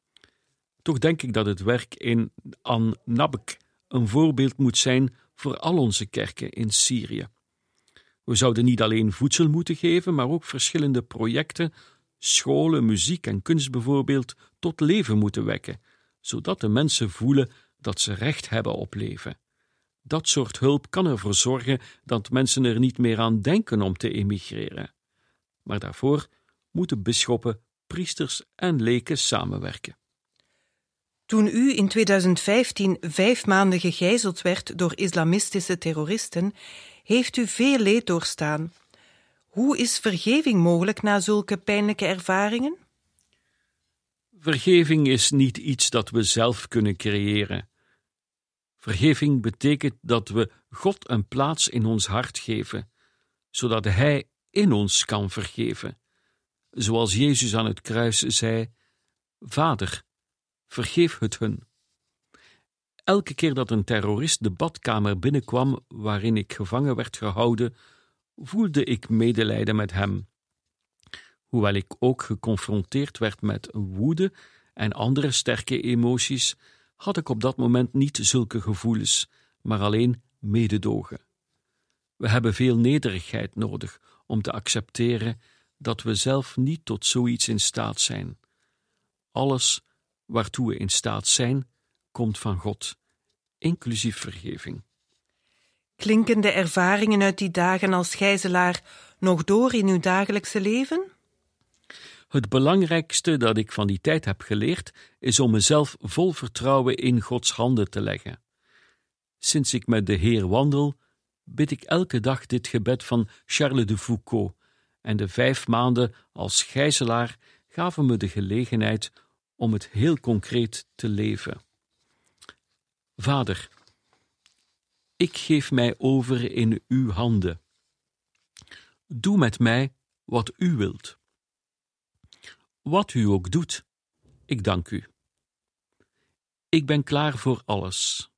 Toch denk ik dat het werk in An-Nabek een voorbeeld moet zijn voor al onze kerken in Syrië. We zouden niet alleen voedsel moeten geven, maar ook verschillende projecten, scholen, muziek en kunst bijvoorbeeld tot leven moeten wekken, zodat de mensen voelen dat ze recht hebben op leven. Dat soort hulp kan ervoor zorgen dat mensen er niet meer aan denken om te emigreren. Maar daarvoor moeten bisschoppen, priesters en leken samenwerken. Toen u in 2015 5 maanden gegijzeld werd door islamistische terroristen, heeft u veel leed doorstaan. Hoe is vergeving mogelijk na zulke pijnlijke ervaringen? Vergeving is niet iets dat we zelf kunnen creëren. Vergeving betekent dat we God een plaats in ons hart geven, zodat Hij in ons kan vergeven. Zoals Jezus aan het kruis zei: Vader, vergeef het hun. Elke keer dat een terrorist de badkamer binnenkwam waarin ik gevangen werd gehouden, voelde ik medelijden met hem. Hoewel ik ook geconfronteerd werd met woede en andere sterke emoties, had ik op dat moment niet zulke gevoelens, maar alleen mededogen. We hebben veel nederigheid nodig om te accepteren dat we zelf niet tot zoiets in staat zijn. Alles waartoe we in staat zijn, komt van God, inclusief vergeving. Klinken de ervaringen uit die dagen als gijzelaar nog door in uw dagelijkse leven? Het belangrijkste dat ik van die tijd heb geleerd, is om mezelf vol vertrouwen in Gods handen te leggen. Sinds ik met de Heer wandel, bid ik elke dag dit gebed van Charles de Foucault, en de 5 maanden als gijzelaar gaven me de gelegenheid om het heel concreet te leven. Vader, ik geef mij over in uw handen. Doe met mij wat u wilt. Wat u ook doet, ik dank u. Ik ben klaar voor alles.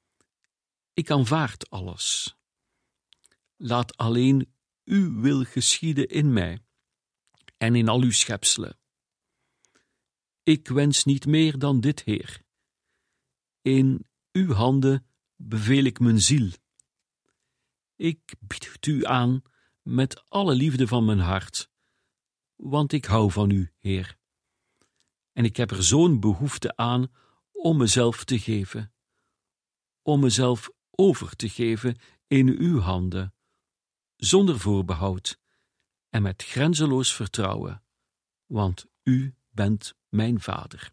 Ik aanvaard alles. Laat alleen uw wil geschieden in mij en in al uw schepselen. Ik wens niet meer dan dit, Heer. In uw handen beveel ik mijn ziel. Ik bied het u aan met alle liefde van mijn hart, want ik hou van u, Heer. En ik heb er zo'n behoefte aan om mezelf te geven, om mezelf over te geven in uw handen, zonder voorbehoud en met grenzeloos vertrouwen, want u bent mijn Vader.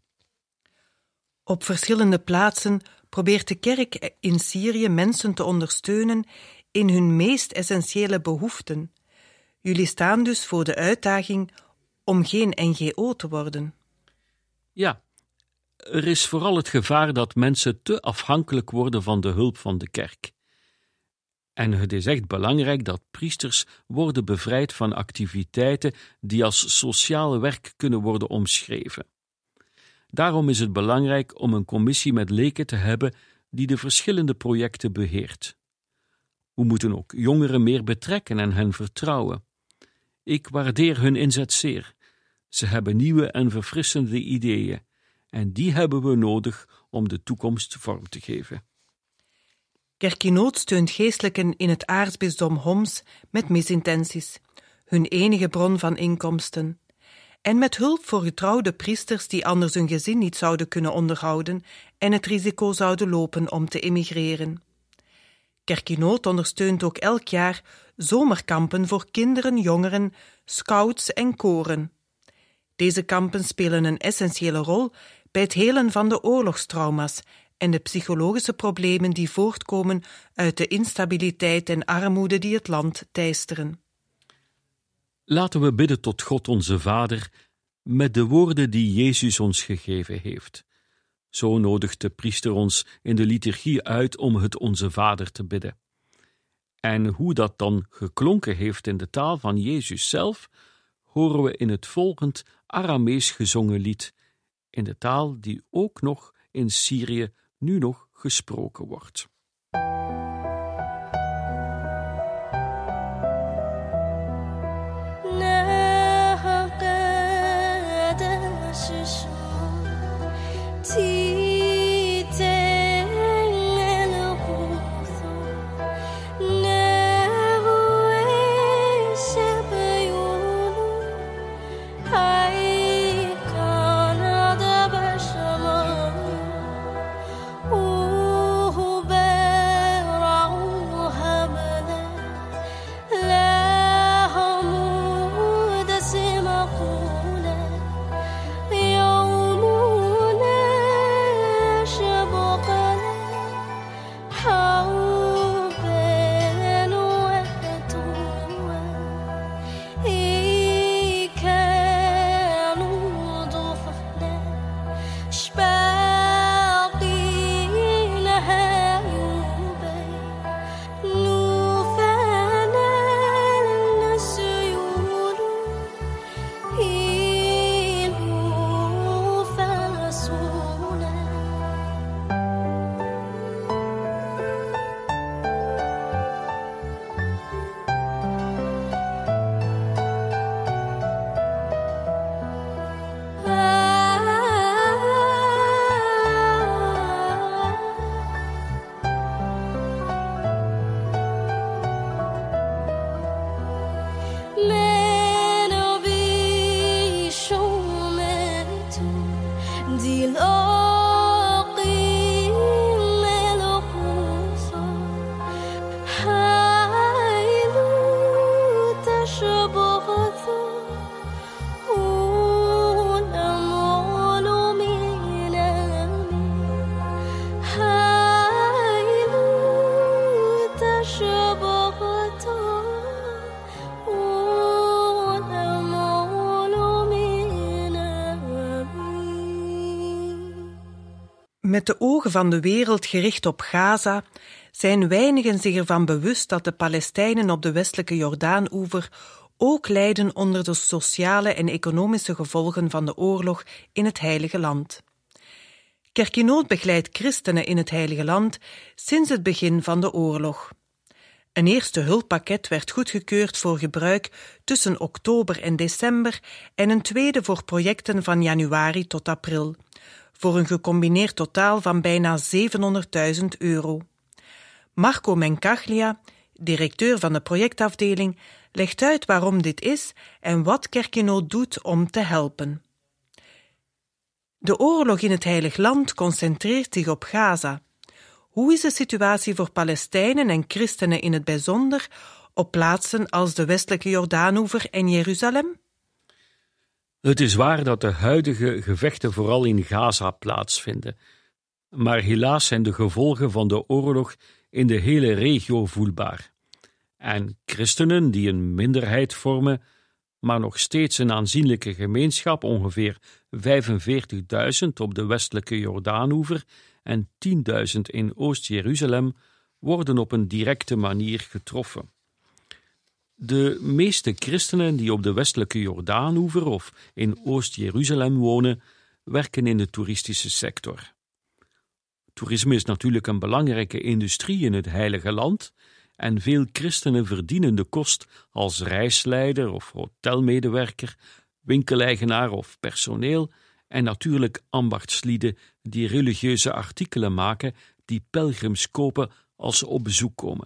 Op verschillende plaatsen probeert de kerk in Syrië mensen te ondersteunen in hun meest essentiële behoeften. Jullie staan dus voor de uitdaging om geen NGO te worden. Ja, er is vooral het gevaar dat mensen te afhankelijk worden van de hulp van de kerk. En het is echt belangrijk dat priesters worden bevrijd van activiteiten die als sociaal werk kunnen worden omschreven. Daarom is het belangrijk om een commissie met leken te hebben die de verschillende projecten beheert. We moeten ook jongeren meer betrekken en hen vertrouwen. Ik waardeer hun inzet zeer. Ze hebben nieuwe en verfrissende ideeën, en die hebben we nodig om de toekomst vorm te geven. Kerk in Nood steunt geestelijken in het aartsbisdom Homs met misintenties, hun enige bron van inkomsten, en met hulp voor getrouwde priesters die anders hun gezin niet zouden kunnen onderhouden en het risico zouden lopen om te emigreren. Kerk in Nood ondersteunt ook elk jaar zomerkampen voor kinderen, jongeren, scouts en koren. Deze kampen spelen een essentiële rol bij het helen van de oorlogstrauma's en de psychologische problemen die voortkomen uit de instabiliteit en armoede die het land teisteren. Laten we bidden tot God onze Vader met de woorden die Jezus ons gegeven heeft. Zo nodigt de priester ons in de liturgie uit om het Onze Vader te bidden. En hoe dat dan geklonken heeft in de taal van Jezus zelf, horen we in het volgend Aramees gezongen lied, in de taal die ook nog in Syrië nu nog gesproken wordt. I Met de ogen van de wereld gericht op Gaza zijn weinigen zich ervan bewust dat de Palestijnen op de westelijke Jordaanoever ook lijden onder de sociale en economische gevolgen van de oorlog in het Heilige Land. Kerk in Nood begeleidt christenen in het Heilige Land sinds het begin van de oorlog. Een eerste hulppakket werd goedgekeurd voor gebruik tussen oktober en december en een tweede voor projecten van januari tot april, voor een gecombineerd totaal van bijna €700.000. Marco Mencaglia, directeur van de projectafdeling, legt uit waarom dit is en wat Kerk in Nood doet om te helpen. De oorlog in het Heilig Land concentreert zich op Gaza. Hoe is de situatie voor Palestijnen en christenen in het bijzonder op plaatsen als de westelijke Jordaanoever en Jeruzalem? Het is waar dat de huidige gevechten vooral in Gaza plaatsvinden, maar helaas zijn de gevolgen van de oorlog in de hele regio voelbaar. En christenen die een minderheid vormen, maar nog steeds een aanzienlijke gemeenschap, ongeveer 45.000 op de westelijke Jordaanoever en 10.000 in Oost-Jeruzalem, worden op een directe manier getroffen. De meeste christenen die op de westelijke Jordaanoever of in Oost-Jeruzalem wonen, werken in de toeristische sector. Toerisme is natuurlijk een belangrijke industrie in het Heilige Land en veel christenen verdienen de kost als reisleider of hotelmedewerker, winkeleigenaar of personeel en natuurlijk ambachtslieden die religieuze artikelen maken die pelgrims kopen als ze op bezoek komen.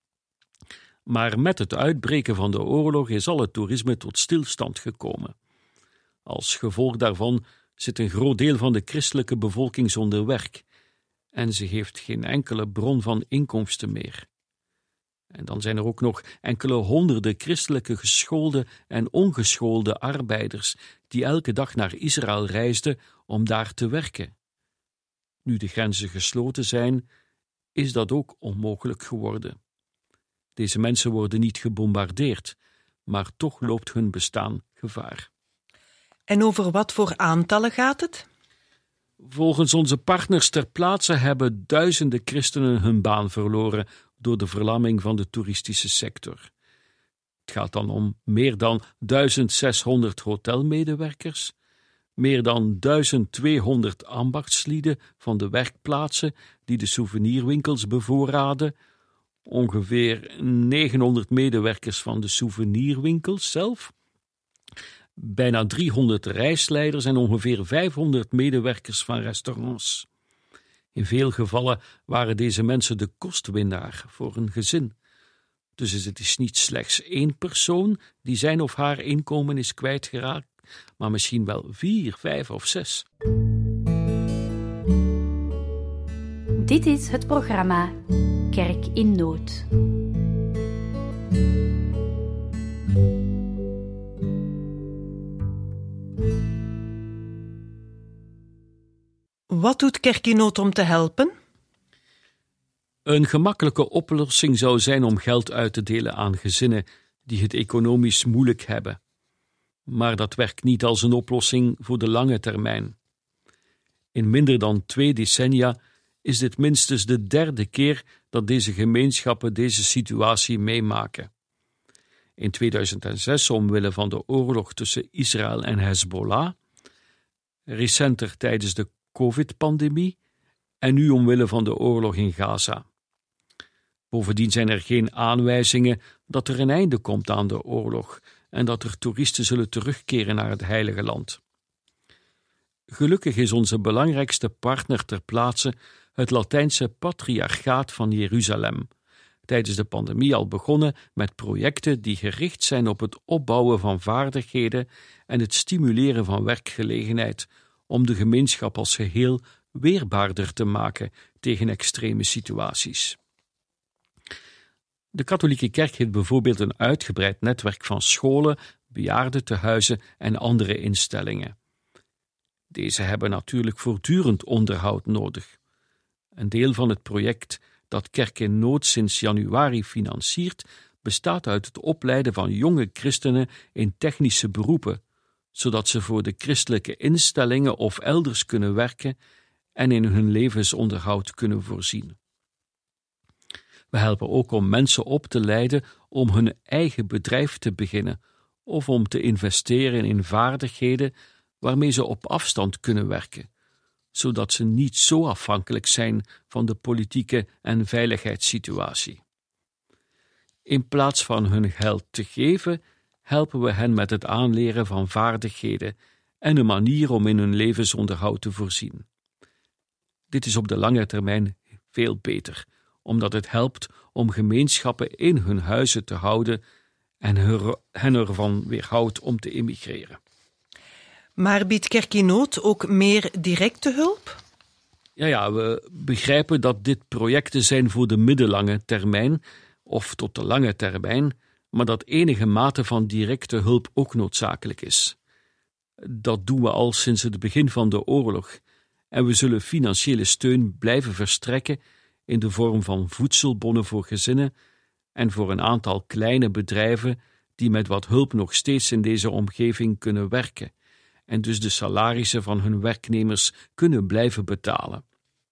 Maar met het uitbreken van de oorlog is al het toerisme tot stilstand gekomen. Als gevolg daarvan zit een groot deel van de christelijke bevolking zonder werk en ze heeft geen enkele bron van inkomsten meer. En dan zijn er ook nog enkele honderden christelijke geschoolde en ongeschoolde arbeiders die elke dag naar Israël reisden om daar te werken. Nu de grenzen gesloten zijn, is dat ook onmogelijk geworden. Deze mensen worden niet gebombardeerd, maar toch loopt hun bestaan gevaar. En over wat voor aantallen gaat het? Volgens onze partners ter plaatse hebben duizenden christenen hun baan verloren door de verlamming van de toeristische sector. Het gaat dan om meer dan 1600 hotelmedewerkers, meer dan 1200 ambachtslieden van de werkplaatsen die de souvenirwinkels bevoorraden, ongeveer 900 medewerkers van de souvenirwinkels zelf, bijna 300 reisleiders en ongeveer 500 medewerkers van restaurants. In veel gevallen waren deze mensen de kostwinnaar voor een gezin. Dus het is niet slechts één persoon die zijn of haar inkomen is kwijtgeraakt, maar misschien wel 4, 5 of 6. Dit is het programma Kerk in Nood. Wat doet Kerk in Nood om te helpen? Een gemakkelijke oplossing zou zijn om geld uit te delen aan gezinnen die het economisch moeilijk hebben. Maar dat werkt niet als een oplossing voor de lange termijn. In minder dan 2 decennia is dit minstens de 3e keer dat deze gemeenschappen deze situatie meemaken. In 2006 omwille van de oorlog tussen Israël en Hezbollah, recenter tijdens de COVID-pandemie en nu omwille van de oorlog in Gaza. Bovendien zijn er geen aanwijzingen dat er een einde komt aan de oorlog en dat er toeristen zullen terugkeren naar het Heilige Land. Gelukkig is onze belangrijkste partner ter plaatse het Latijnse Patriarchaat van Jeruzalem, tijdens de pandemie al begonnen met projecten die gericht zijn op het opbouwen van vaardigheden en het stimuleren van werkgelegenheid om de gemeenschap als geheel weerbaarder te maken tegen extreme situaties. De katholieke kerk heeft bijvoorbeeld een uitgebreid netwerk van scholen, bejaardentehuizen en andere instellingen. Deze hebben natuurlijk voortdurend onderhoud nodig. Een deel van het project dat Kerk in Nood sinds januari financiert, bestaat uit het opleiden van jonge christenen in technische beroepen, zodat ze voor de christelijke instellingen of elders kunnen werken en in hun levensonderhoud kunnen voorzien. We helpen ook om mensen op te leiden om hun eigen bedrijf te beginnen of om te investeren in vaardigheden waarmee ze op afstand kunnen werken, zodat ze niet zo afhankelijk zijn van de politieke en veiligheidssituatie. In plaats van hun geld te geven, helpen we hen met het aanleren van vaardigheden en een manier om in hun levensonderhoud te voorzien. Dit is op de lange termijn veel beter, omdat het helpt om gemeenschappen in hun huizen te houden en hen ervan weerhoudt om te emigreren. Maar biedt Kerk in Nood ook meer directe hulp? Ja, we begrijpen dat dit projecten zijn voor de middellange termijn of tot de lange termijn, maar dat enige mate van directe hulp ook noodzakelijk is. Dat doen we al sinds het begin van de oorlog en we zullen financiële steun blijven verstrekken in de vorm van voedselbonnen voor gezinnen en voor een aantal kleine bedrijven die met wat hulp nog steeds in deze omgeving kunnen werken en dus de salarissen van hun werknemers kunnen blijven betalen.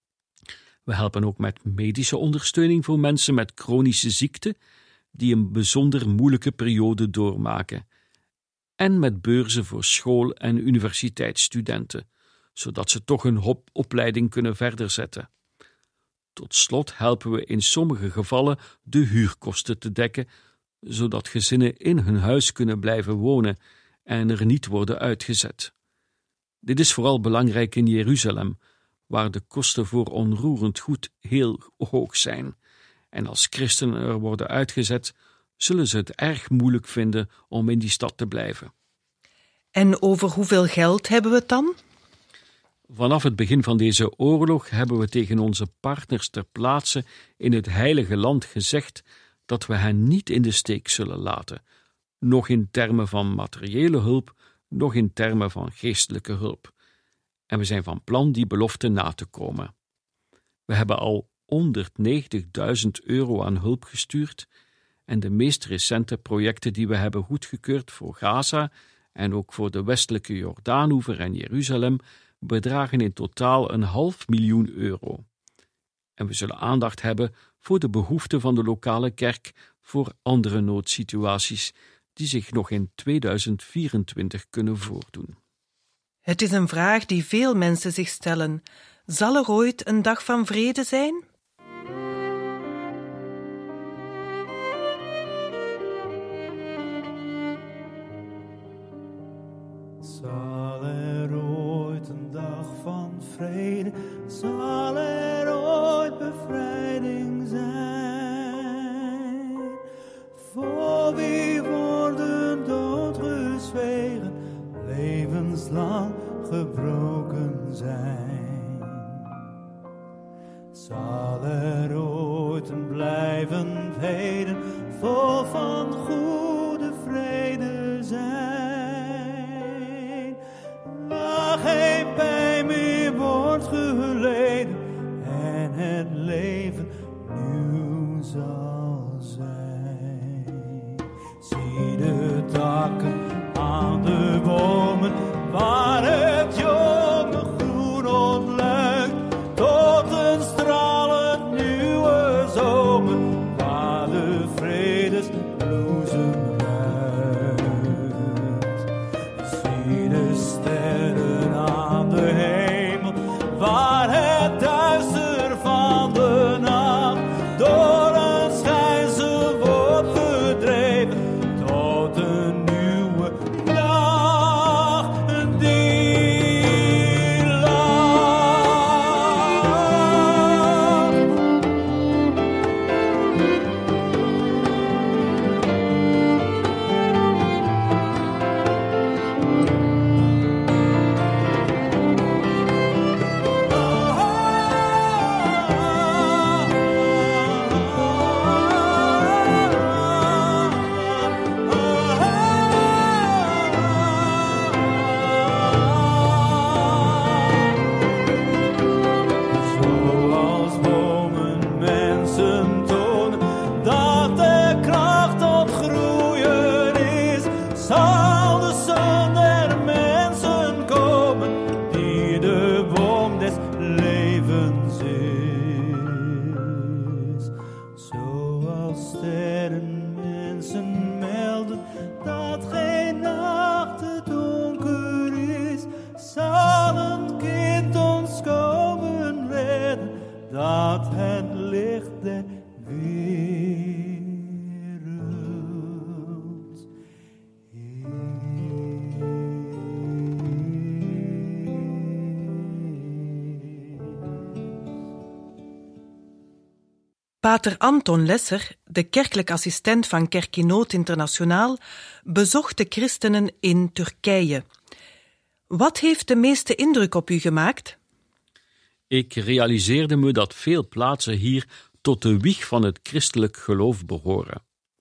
We helpen ook met medische ondersteuning voor mensen met chronische ziekten die een bijzonder moeilijke periode doormaken en met beurzen voor school- en universiteitsstudenten, zodat ze toch hun opleiding kunnen verder zetten. Tot slot helpen we in sommige gevallen de huurkosten te dekken, zodat gezinnen in hun huis kunnen blijven wonen en er niet worden uitgezet. Dit is vooral belangrijk in Jeruzalem, waar de kosten voor onroerend goed heel hoog zijn. En als christenen er worden uitgezet, zullen ze het erg moeilijk vinden om in die stad te blijven. En over hoeveel geld hebben we het dan? Vanaf het begin van deze oorlog hebben we tegen onze partners ter plaatse in het Heilige Land gezegd dat we hen niet in de steek zullen laten, noch in termen van materiële hulp, noch in termen van geestelijke hulp. En we zijn van plan die belofte na te komen. We hebben al 190.000 euro aan hulp gestuurd en de meest recente projecten die we hebben goedgekeurd voor Gaza en ook voor de westelijke Jordaanoever en Jeruzalem bedragen in totaal 500.000 euro. En we zullen aandacht hebben voor de behoeften van de lokale kerk voor andere noodsituaties die zich nog in 2024 kunnen voordoen. Het is een vraag die veel mensen zich stellen. Zal er ooit een dag van vrede zijn? Zal er ooit een dag van vrede, zal er ooit bevrijding zijn? Voor wie worden doodgezwegen, levenslang gebroken zijn? Zal er ooit een blijvend heden vol van goede vrede zijn? Waar geen pijn meer wordt geleden en het leven nieuw zal zijn. Zie de takken aan de bomen waar het jonge groen ontluikt tot een stralend nieuwe zomer waar de vredesbloesem Pater Anton Lesser, de kerkelijk assistent van Kerk in Nood Internationaal, bezocht de christenen in Turkije. Wat heeft de meeste indruk op u gemaakt? Ik realiseerde me dat veel plaatsen hier tot de wieg van het christelijk geloof behoren.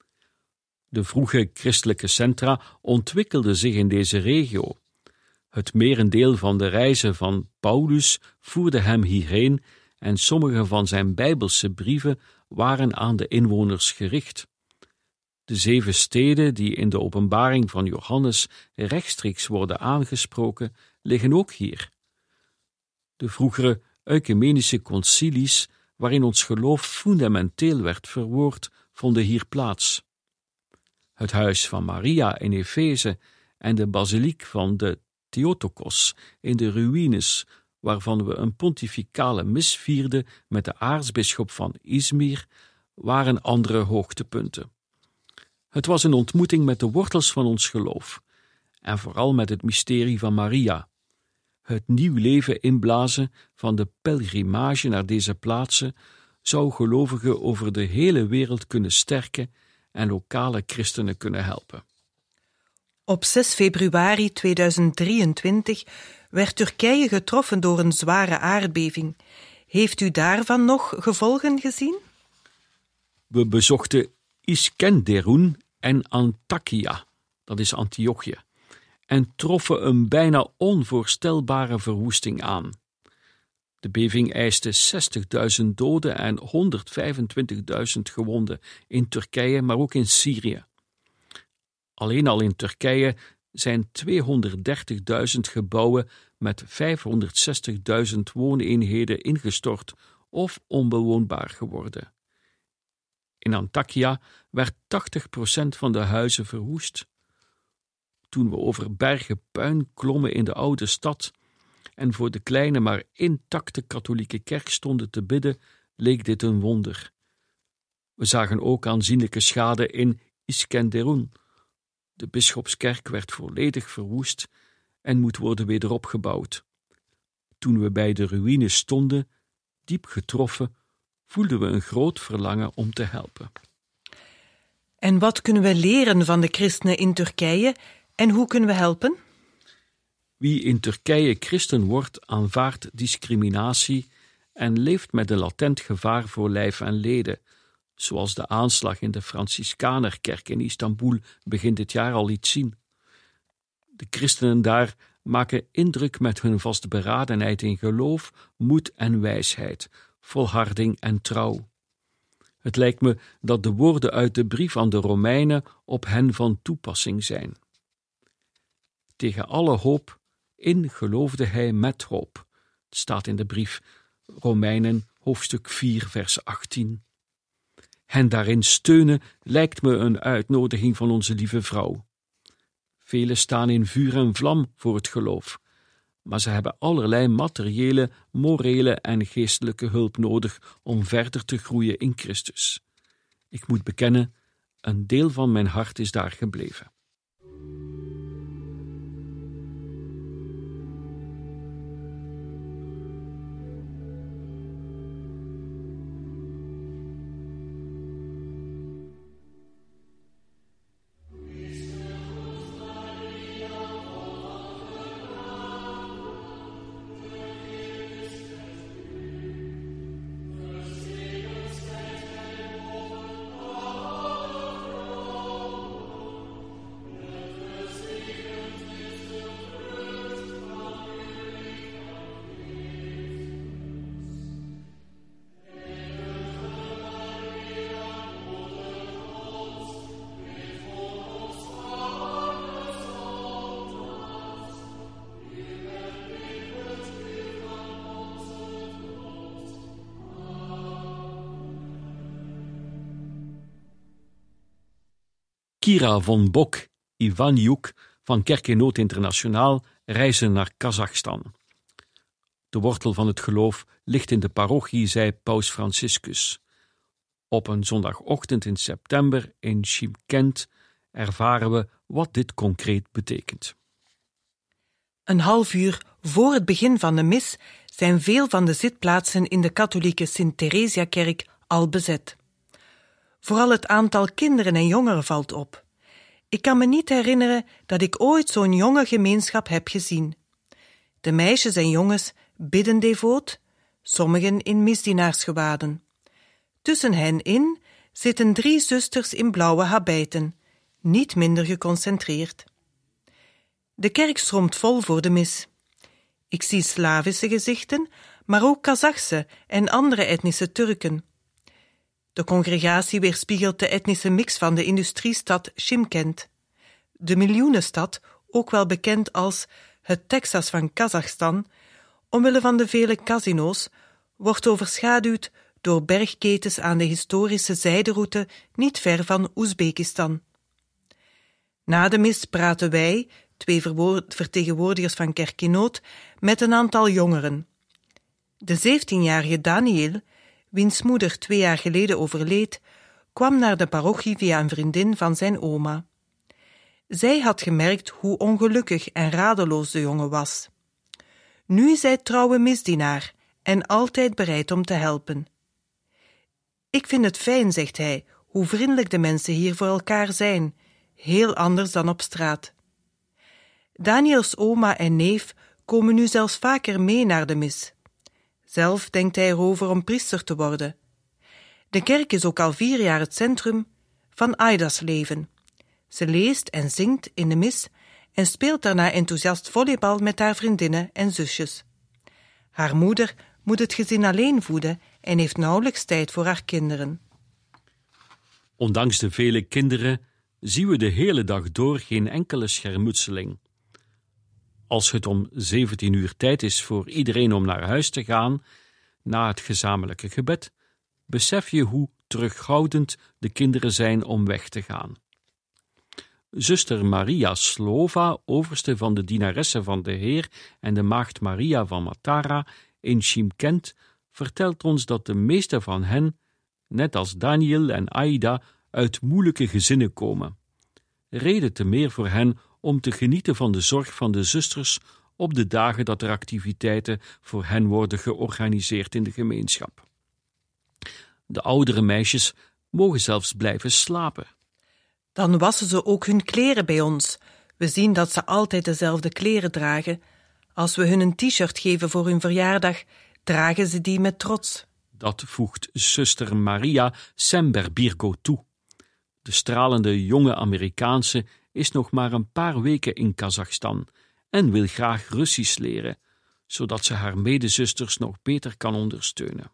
De vroege christelijke centra ontwikkelden zich in deze regio. Het merendeel van de reizen van Paulus voerde hem hierheen en sommige van zijn Bijbelse brieven waren aan de inwoners gericht. De 7 steden die in de openbaring van Johannes rechtstreeks worden aangesproken, liggen ook hier. De vroegere ecumenische concilies, waarin ons geloof fundamenteel werd verwoord, vonden hier plaats. Het huis van Maria in Efeze en de basiliek van de Theotokos in de ruïnes, waarvan we een pontificale mis vierden met de aartsbisschop van Izmir, waren andere hoogtepunten. Het was een ontmoeting met de wortels van ons geloof, en vooral met het mysterie van Maria. Het nieuw leven inblazen van de pelgrimage naar deze plaatsen zou gelovigen over de hele wereld kunnen sterken en lokale christenen kunnen helpen. Op 6 februari 2023 werd Turkije getroffen door een zware aardbeving. Heeft u daarvan nog gevolgen gezien? We bezochten Iskenderun en Antakya, dat is Antiochië, en troffen een bijna onvoorstelbare verwoesting aan. De beving eiste 60.000 doden en 125.000 gewonden in Turkije, maar ook in Syrië. Alleen al in Turkije zijn 230.000 gebouwen met 560.000 wooneenheden ingestort of onbewoonbaar geworden. In Antakya werd 80% van de huizen verwoest. Toen we over bergen puin klommen in de oude stad en voor de kleine maar intacte katholieke kerk stonden te bidden, leek dit een wonder. We zagen ook aanzienlijke schade in Iskenderun. De bisschopskerk werd volledig verwoest en moet worden wederopgebouwd. Toen we bij de ruïnes stonden, diep getroffen, voelden we een groot verlangen om te helpen. En wat kunnen we leren van de christenen in Turkije en hoe kunnen we helpen? Wie in Turkije christen wordt, aanvaardt discriminatie en leeft met een latent gevaar voor lijf en leden, zoals de aanslag in de Franciscanerkerk in Istanbul begin dit jaar al liet zien. De christenen daar maken indruk met hun vastberadenheid in geloof, moed en wijsheid, volharding en trouw. Het lijkt me dat de woorden uit de brief aan de Romeinen op hen van toepassing zijn. Tegen alle hoop in geloofde hij met hoop. Het staat in de brief Romeinen hoofdstuk 4 vers 18. Hen daarin steunen lijkt me een uitnodiging van onze lieve vrouw. Velen staan in vuur en vlam voor het geloof, maar ze hebben allerlei materiële, morele en geestelijke hulp nodig om verder te groeien in Christus. Ik moet bekennen, een deel van mijn hart is daar gebleven. Kira von Bock, Ivaniuk van Kerk in Nood Internationaal reizen naar Kazachstan. De wortel van het geloof ligt in de parochie, zei Paus Franciscus. Op een zondagochtend in september in Chimkent ervaren we wat dit concreet betekent. Een half uur voor het begin van de mis zijn veel van de zitplaatsen in de katholieke Sint-Theresia-kerk al bezet. Vooral het aantal kinderen en jongeren valt op. Ik kan me niet herinneren dat ik ooit zo'n jonge gemeenschap heb gezien. De meisjes en jongens bidden devoot, sommigen in misdienaarsgewaden. Tussen hen in zitten 3 zusters in blauwe habijten, niet minder geconcentreerd. De kerk stroomt vol voor de mis. Ik zie Slavische gezichten, maar ook Kazachse en andere etnische Turken. De congregatie weerspiegelt de etnische mix van de industriestad Chimkent. De miljoenenstad, ook wel bekend als het Texas van Kazachstan, omwille van de vele casino's, wordt overschaduwd door bergketens aan de historische zijderoute niet ver van Oezbekistan. Na de mis praten wij, 2 vertegenwoordigers van Kerk in Nood, met een aantal jongeren. De 17-jarige Daniel, wiens moeder 2 jaar geleden overleed, kwam naar de parochie via een vriendin van zijn oma. Zij had gemerkt hoe ongelukkig en radeloos de jongen was. Nu is hij trouwe misdienaar en altijd bereid om te helpen. Ik vind het fijn, zegt hij, hoe vriendelijk de mensen hier voor elkaar zijn, heel anders dan op straat. Daniels oma en neef komen nu zelfs vaker mee naar de mis. Zelf denkt hij erover om priester te worden. De kerk is ook al 4 jaar het centrum van Aida's leven. Ze leest en zingt in de mis en speelt daarna enthousiast volleybal met haar vriendinnen en zusjes. Haar moeder moet het gezin alleen voeden en heeft nauwelijks tijd voor haar kinderen. Ondanks de vele kinderen zien we de hele dag door geen enkele schermutseling. Als het om 17 uur tijd is voor iedereen om naar huis te gaan, na het gezamenlijke gebed, besef je hoe terughoudend de kinderen zijn om weg te gaan. Zuster Maria Slova, overste van de dienaressen van de Heer en de maagd Maria van Matara in Chimkent, vertelt ons dat de meeste van hen, net als Daniel en Aida, uit moeilijke gezinnen komen. Reden te meer voor hen om te genieten van de zorg van de zusters op de dagen dat er activiteiten voor hen worden georganiseerd in de gemeenschap. De oudere meisjes mogen zelfs blijven slapen. Dan wassen ze ook hun kleren bij ons. We zien dat ze altijd dezelfde kleren dragen. Als we hun een t-shirt geven voor hun verjaardag, dragen ze die met trots. Dat voegt zuster Maria Semberbirgo toe. De stralende jonge Amerikaanse is nog maar een paar weken in Kazachstan en wil graag Russisch leren, zodat ze haar medezusters nog beter kan ondersteunen.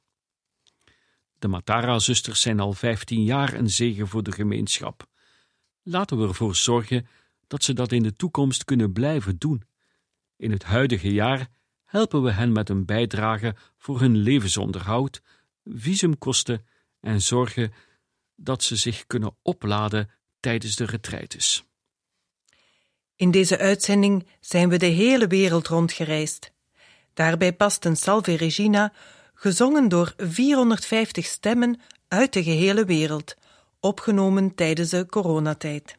De Matara-zusters zijn al 15 jaar een zegen voor de gemeenschap. Laten we ervoor zorgen dat ze dat in de toekomst kunnen blijven doen. In het huidige jaar helpen we hen met een bijdrage voor hun levensonderhoud, visumkosten en zorgen dat ze zich kunnen opladen tijdens de retraites. In deze uitzending zijn we de hele wereld rondgereisd. Daarbij past een Salve Regina, gezongen door 450 stemmen uit de gehele wereld, opgenomen tijdens de coronatijd.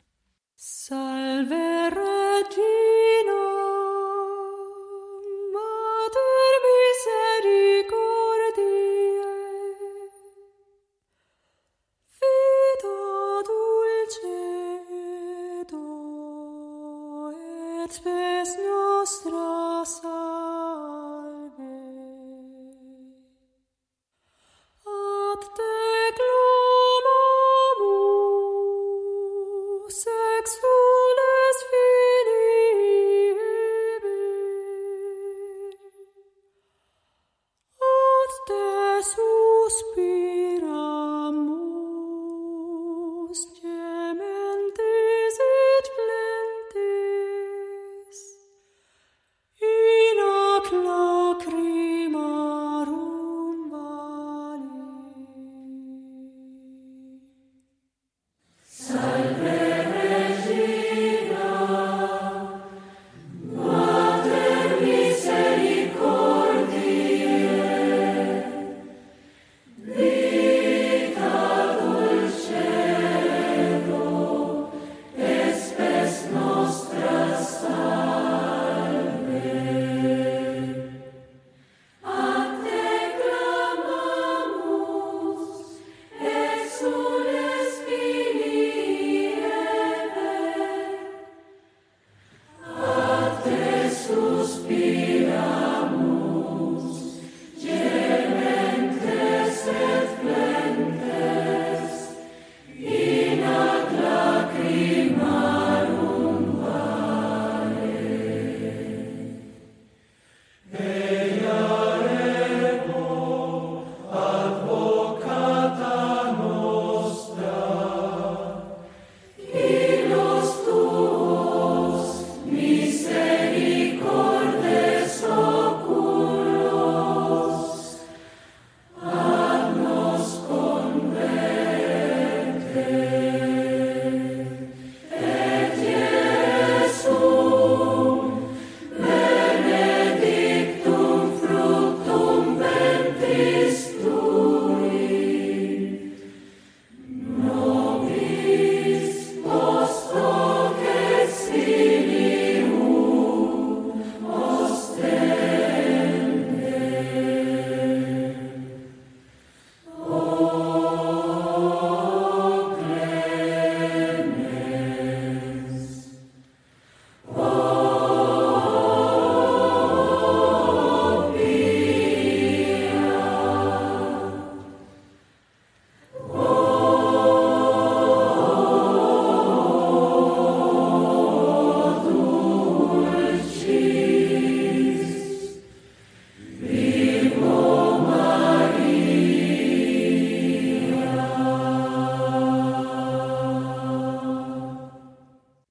Salve Regina, Mater misericordiae, vita dulcedo et spes nostra salve. Ad te clamamus, exules Filii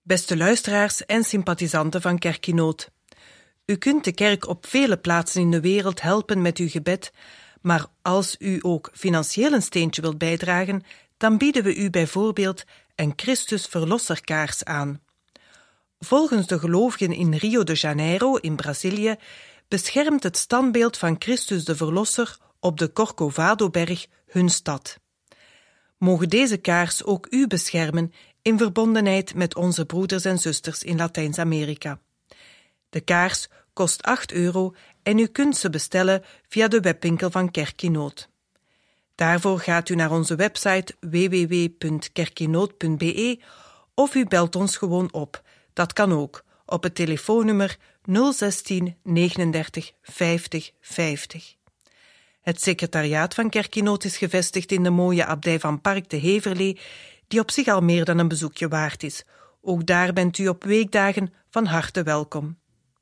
Beste luisteraars en sympathisanten van Kerk in Nood. U kunt de kerk op vele plaatsen in de wereld helpen met uw gebed, maar als u ook financieel een steentje wilt bijdragen, dan bieden we u bijvoorbeeld een Christus-verlosserkaars aan. Volgens de gelovigen in Rio de Janeiro in Brazilië beschermt het standbeeld van Christus de Verlosser op de Corcovado-berg hun stad. Mogen deze kaars ook u beschermen in verbondenheid met onze broeders en zusters in Latijns-Amerika. De kaars kost €8 en u kunt ze bestellen via de webwinkel van Kerk in Nood. Daarvoor gaat u naar onze website www.kerkinnood.be of u belt ons gewoon op. Dat kan ook op het telefoonnummer 016 39 50 50. Het secretariaat van Kerk in Nood is gevestigd in de mooie abdij van Park de Heverlee, die op zich al meer dan een bezoekje waard is. Ook daar bent u op weekdagen van harte welkom.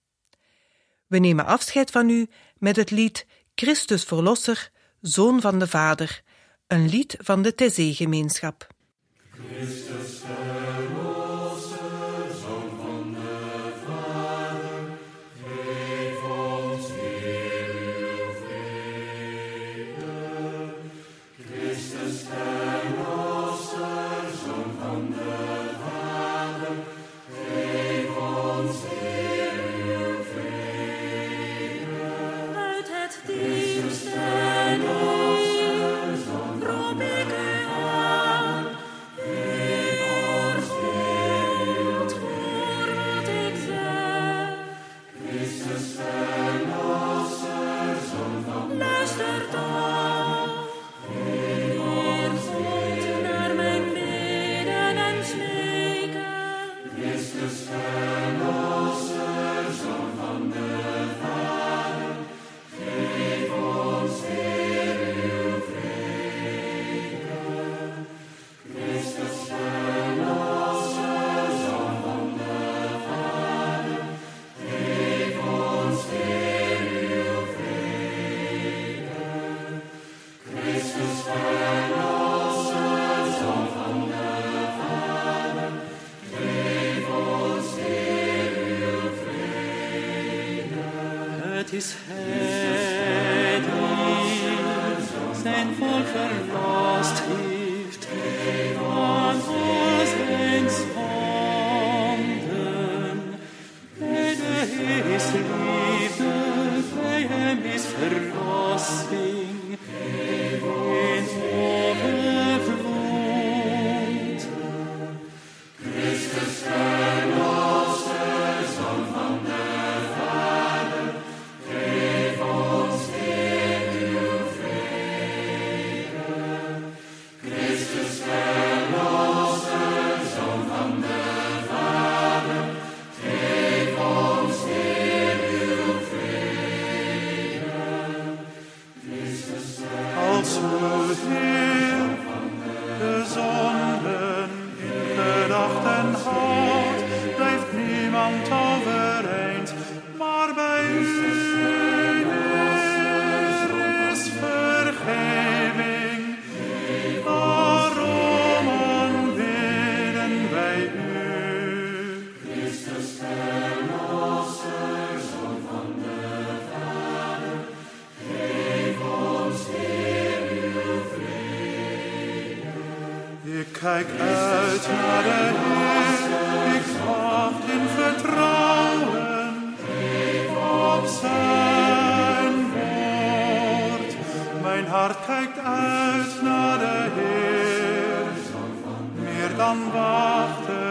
We nemen afscheid van u met het lied Christus Verlosser, Zoon van de Vader, een lied van de Thésée-gemeenschap. Christus Verlosser, Zoon van de Vader, geef ons weer uw vrede. Christus Verlosser, Zoon van de Vader, geef ons weer uw vrede. Uit het diepste diep roep ik u aan. U oordeelt voor wat ik zeg. Christus Verlosser, Zoon van de Luister toch. Heer God, naar mijn bidden en smeken. Christus Verlosser, Zoon van de Vader, geef ons weer uw vrede. Christus Verlosser, Zoon van de Vader, geef ons weer uw vrede. Christus Verlosser, Zoon van de Vader, geef ons weer uw vrede. Het is Hij die zijn volk verlost heeft van al zijn zonden. Bij de Heer is liefde, bij hem is verlossing in overvloed. Christus Verlosser, Zoon van de Vader, geef ons weer uw vrede. Christus Verlosser, Zoon van de Vader, geef ons weer uw vrede. Christus Als we, Heer, de zonden in gedachten houdt, blijft niemand overeind, maar bij u, Heer, is vergeving. Daarom aanbidden wij u. Christus Verlosser, Zoon van de Vader, geef ons weer uw vrede. Ik kijk uit naar de Heer, ik wacht in vertrouwen op zijn woord. Mijn hart kijkt uit naar de Heer, meer dan wachten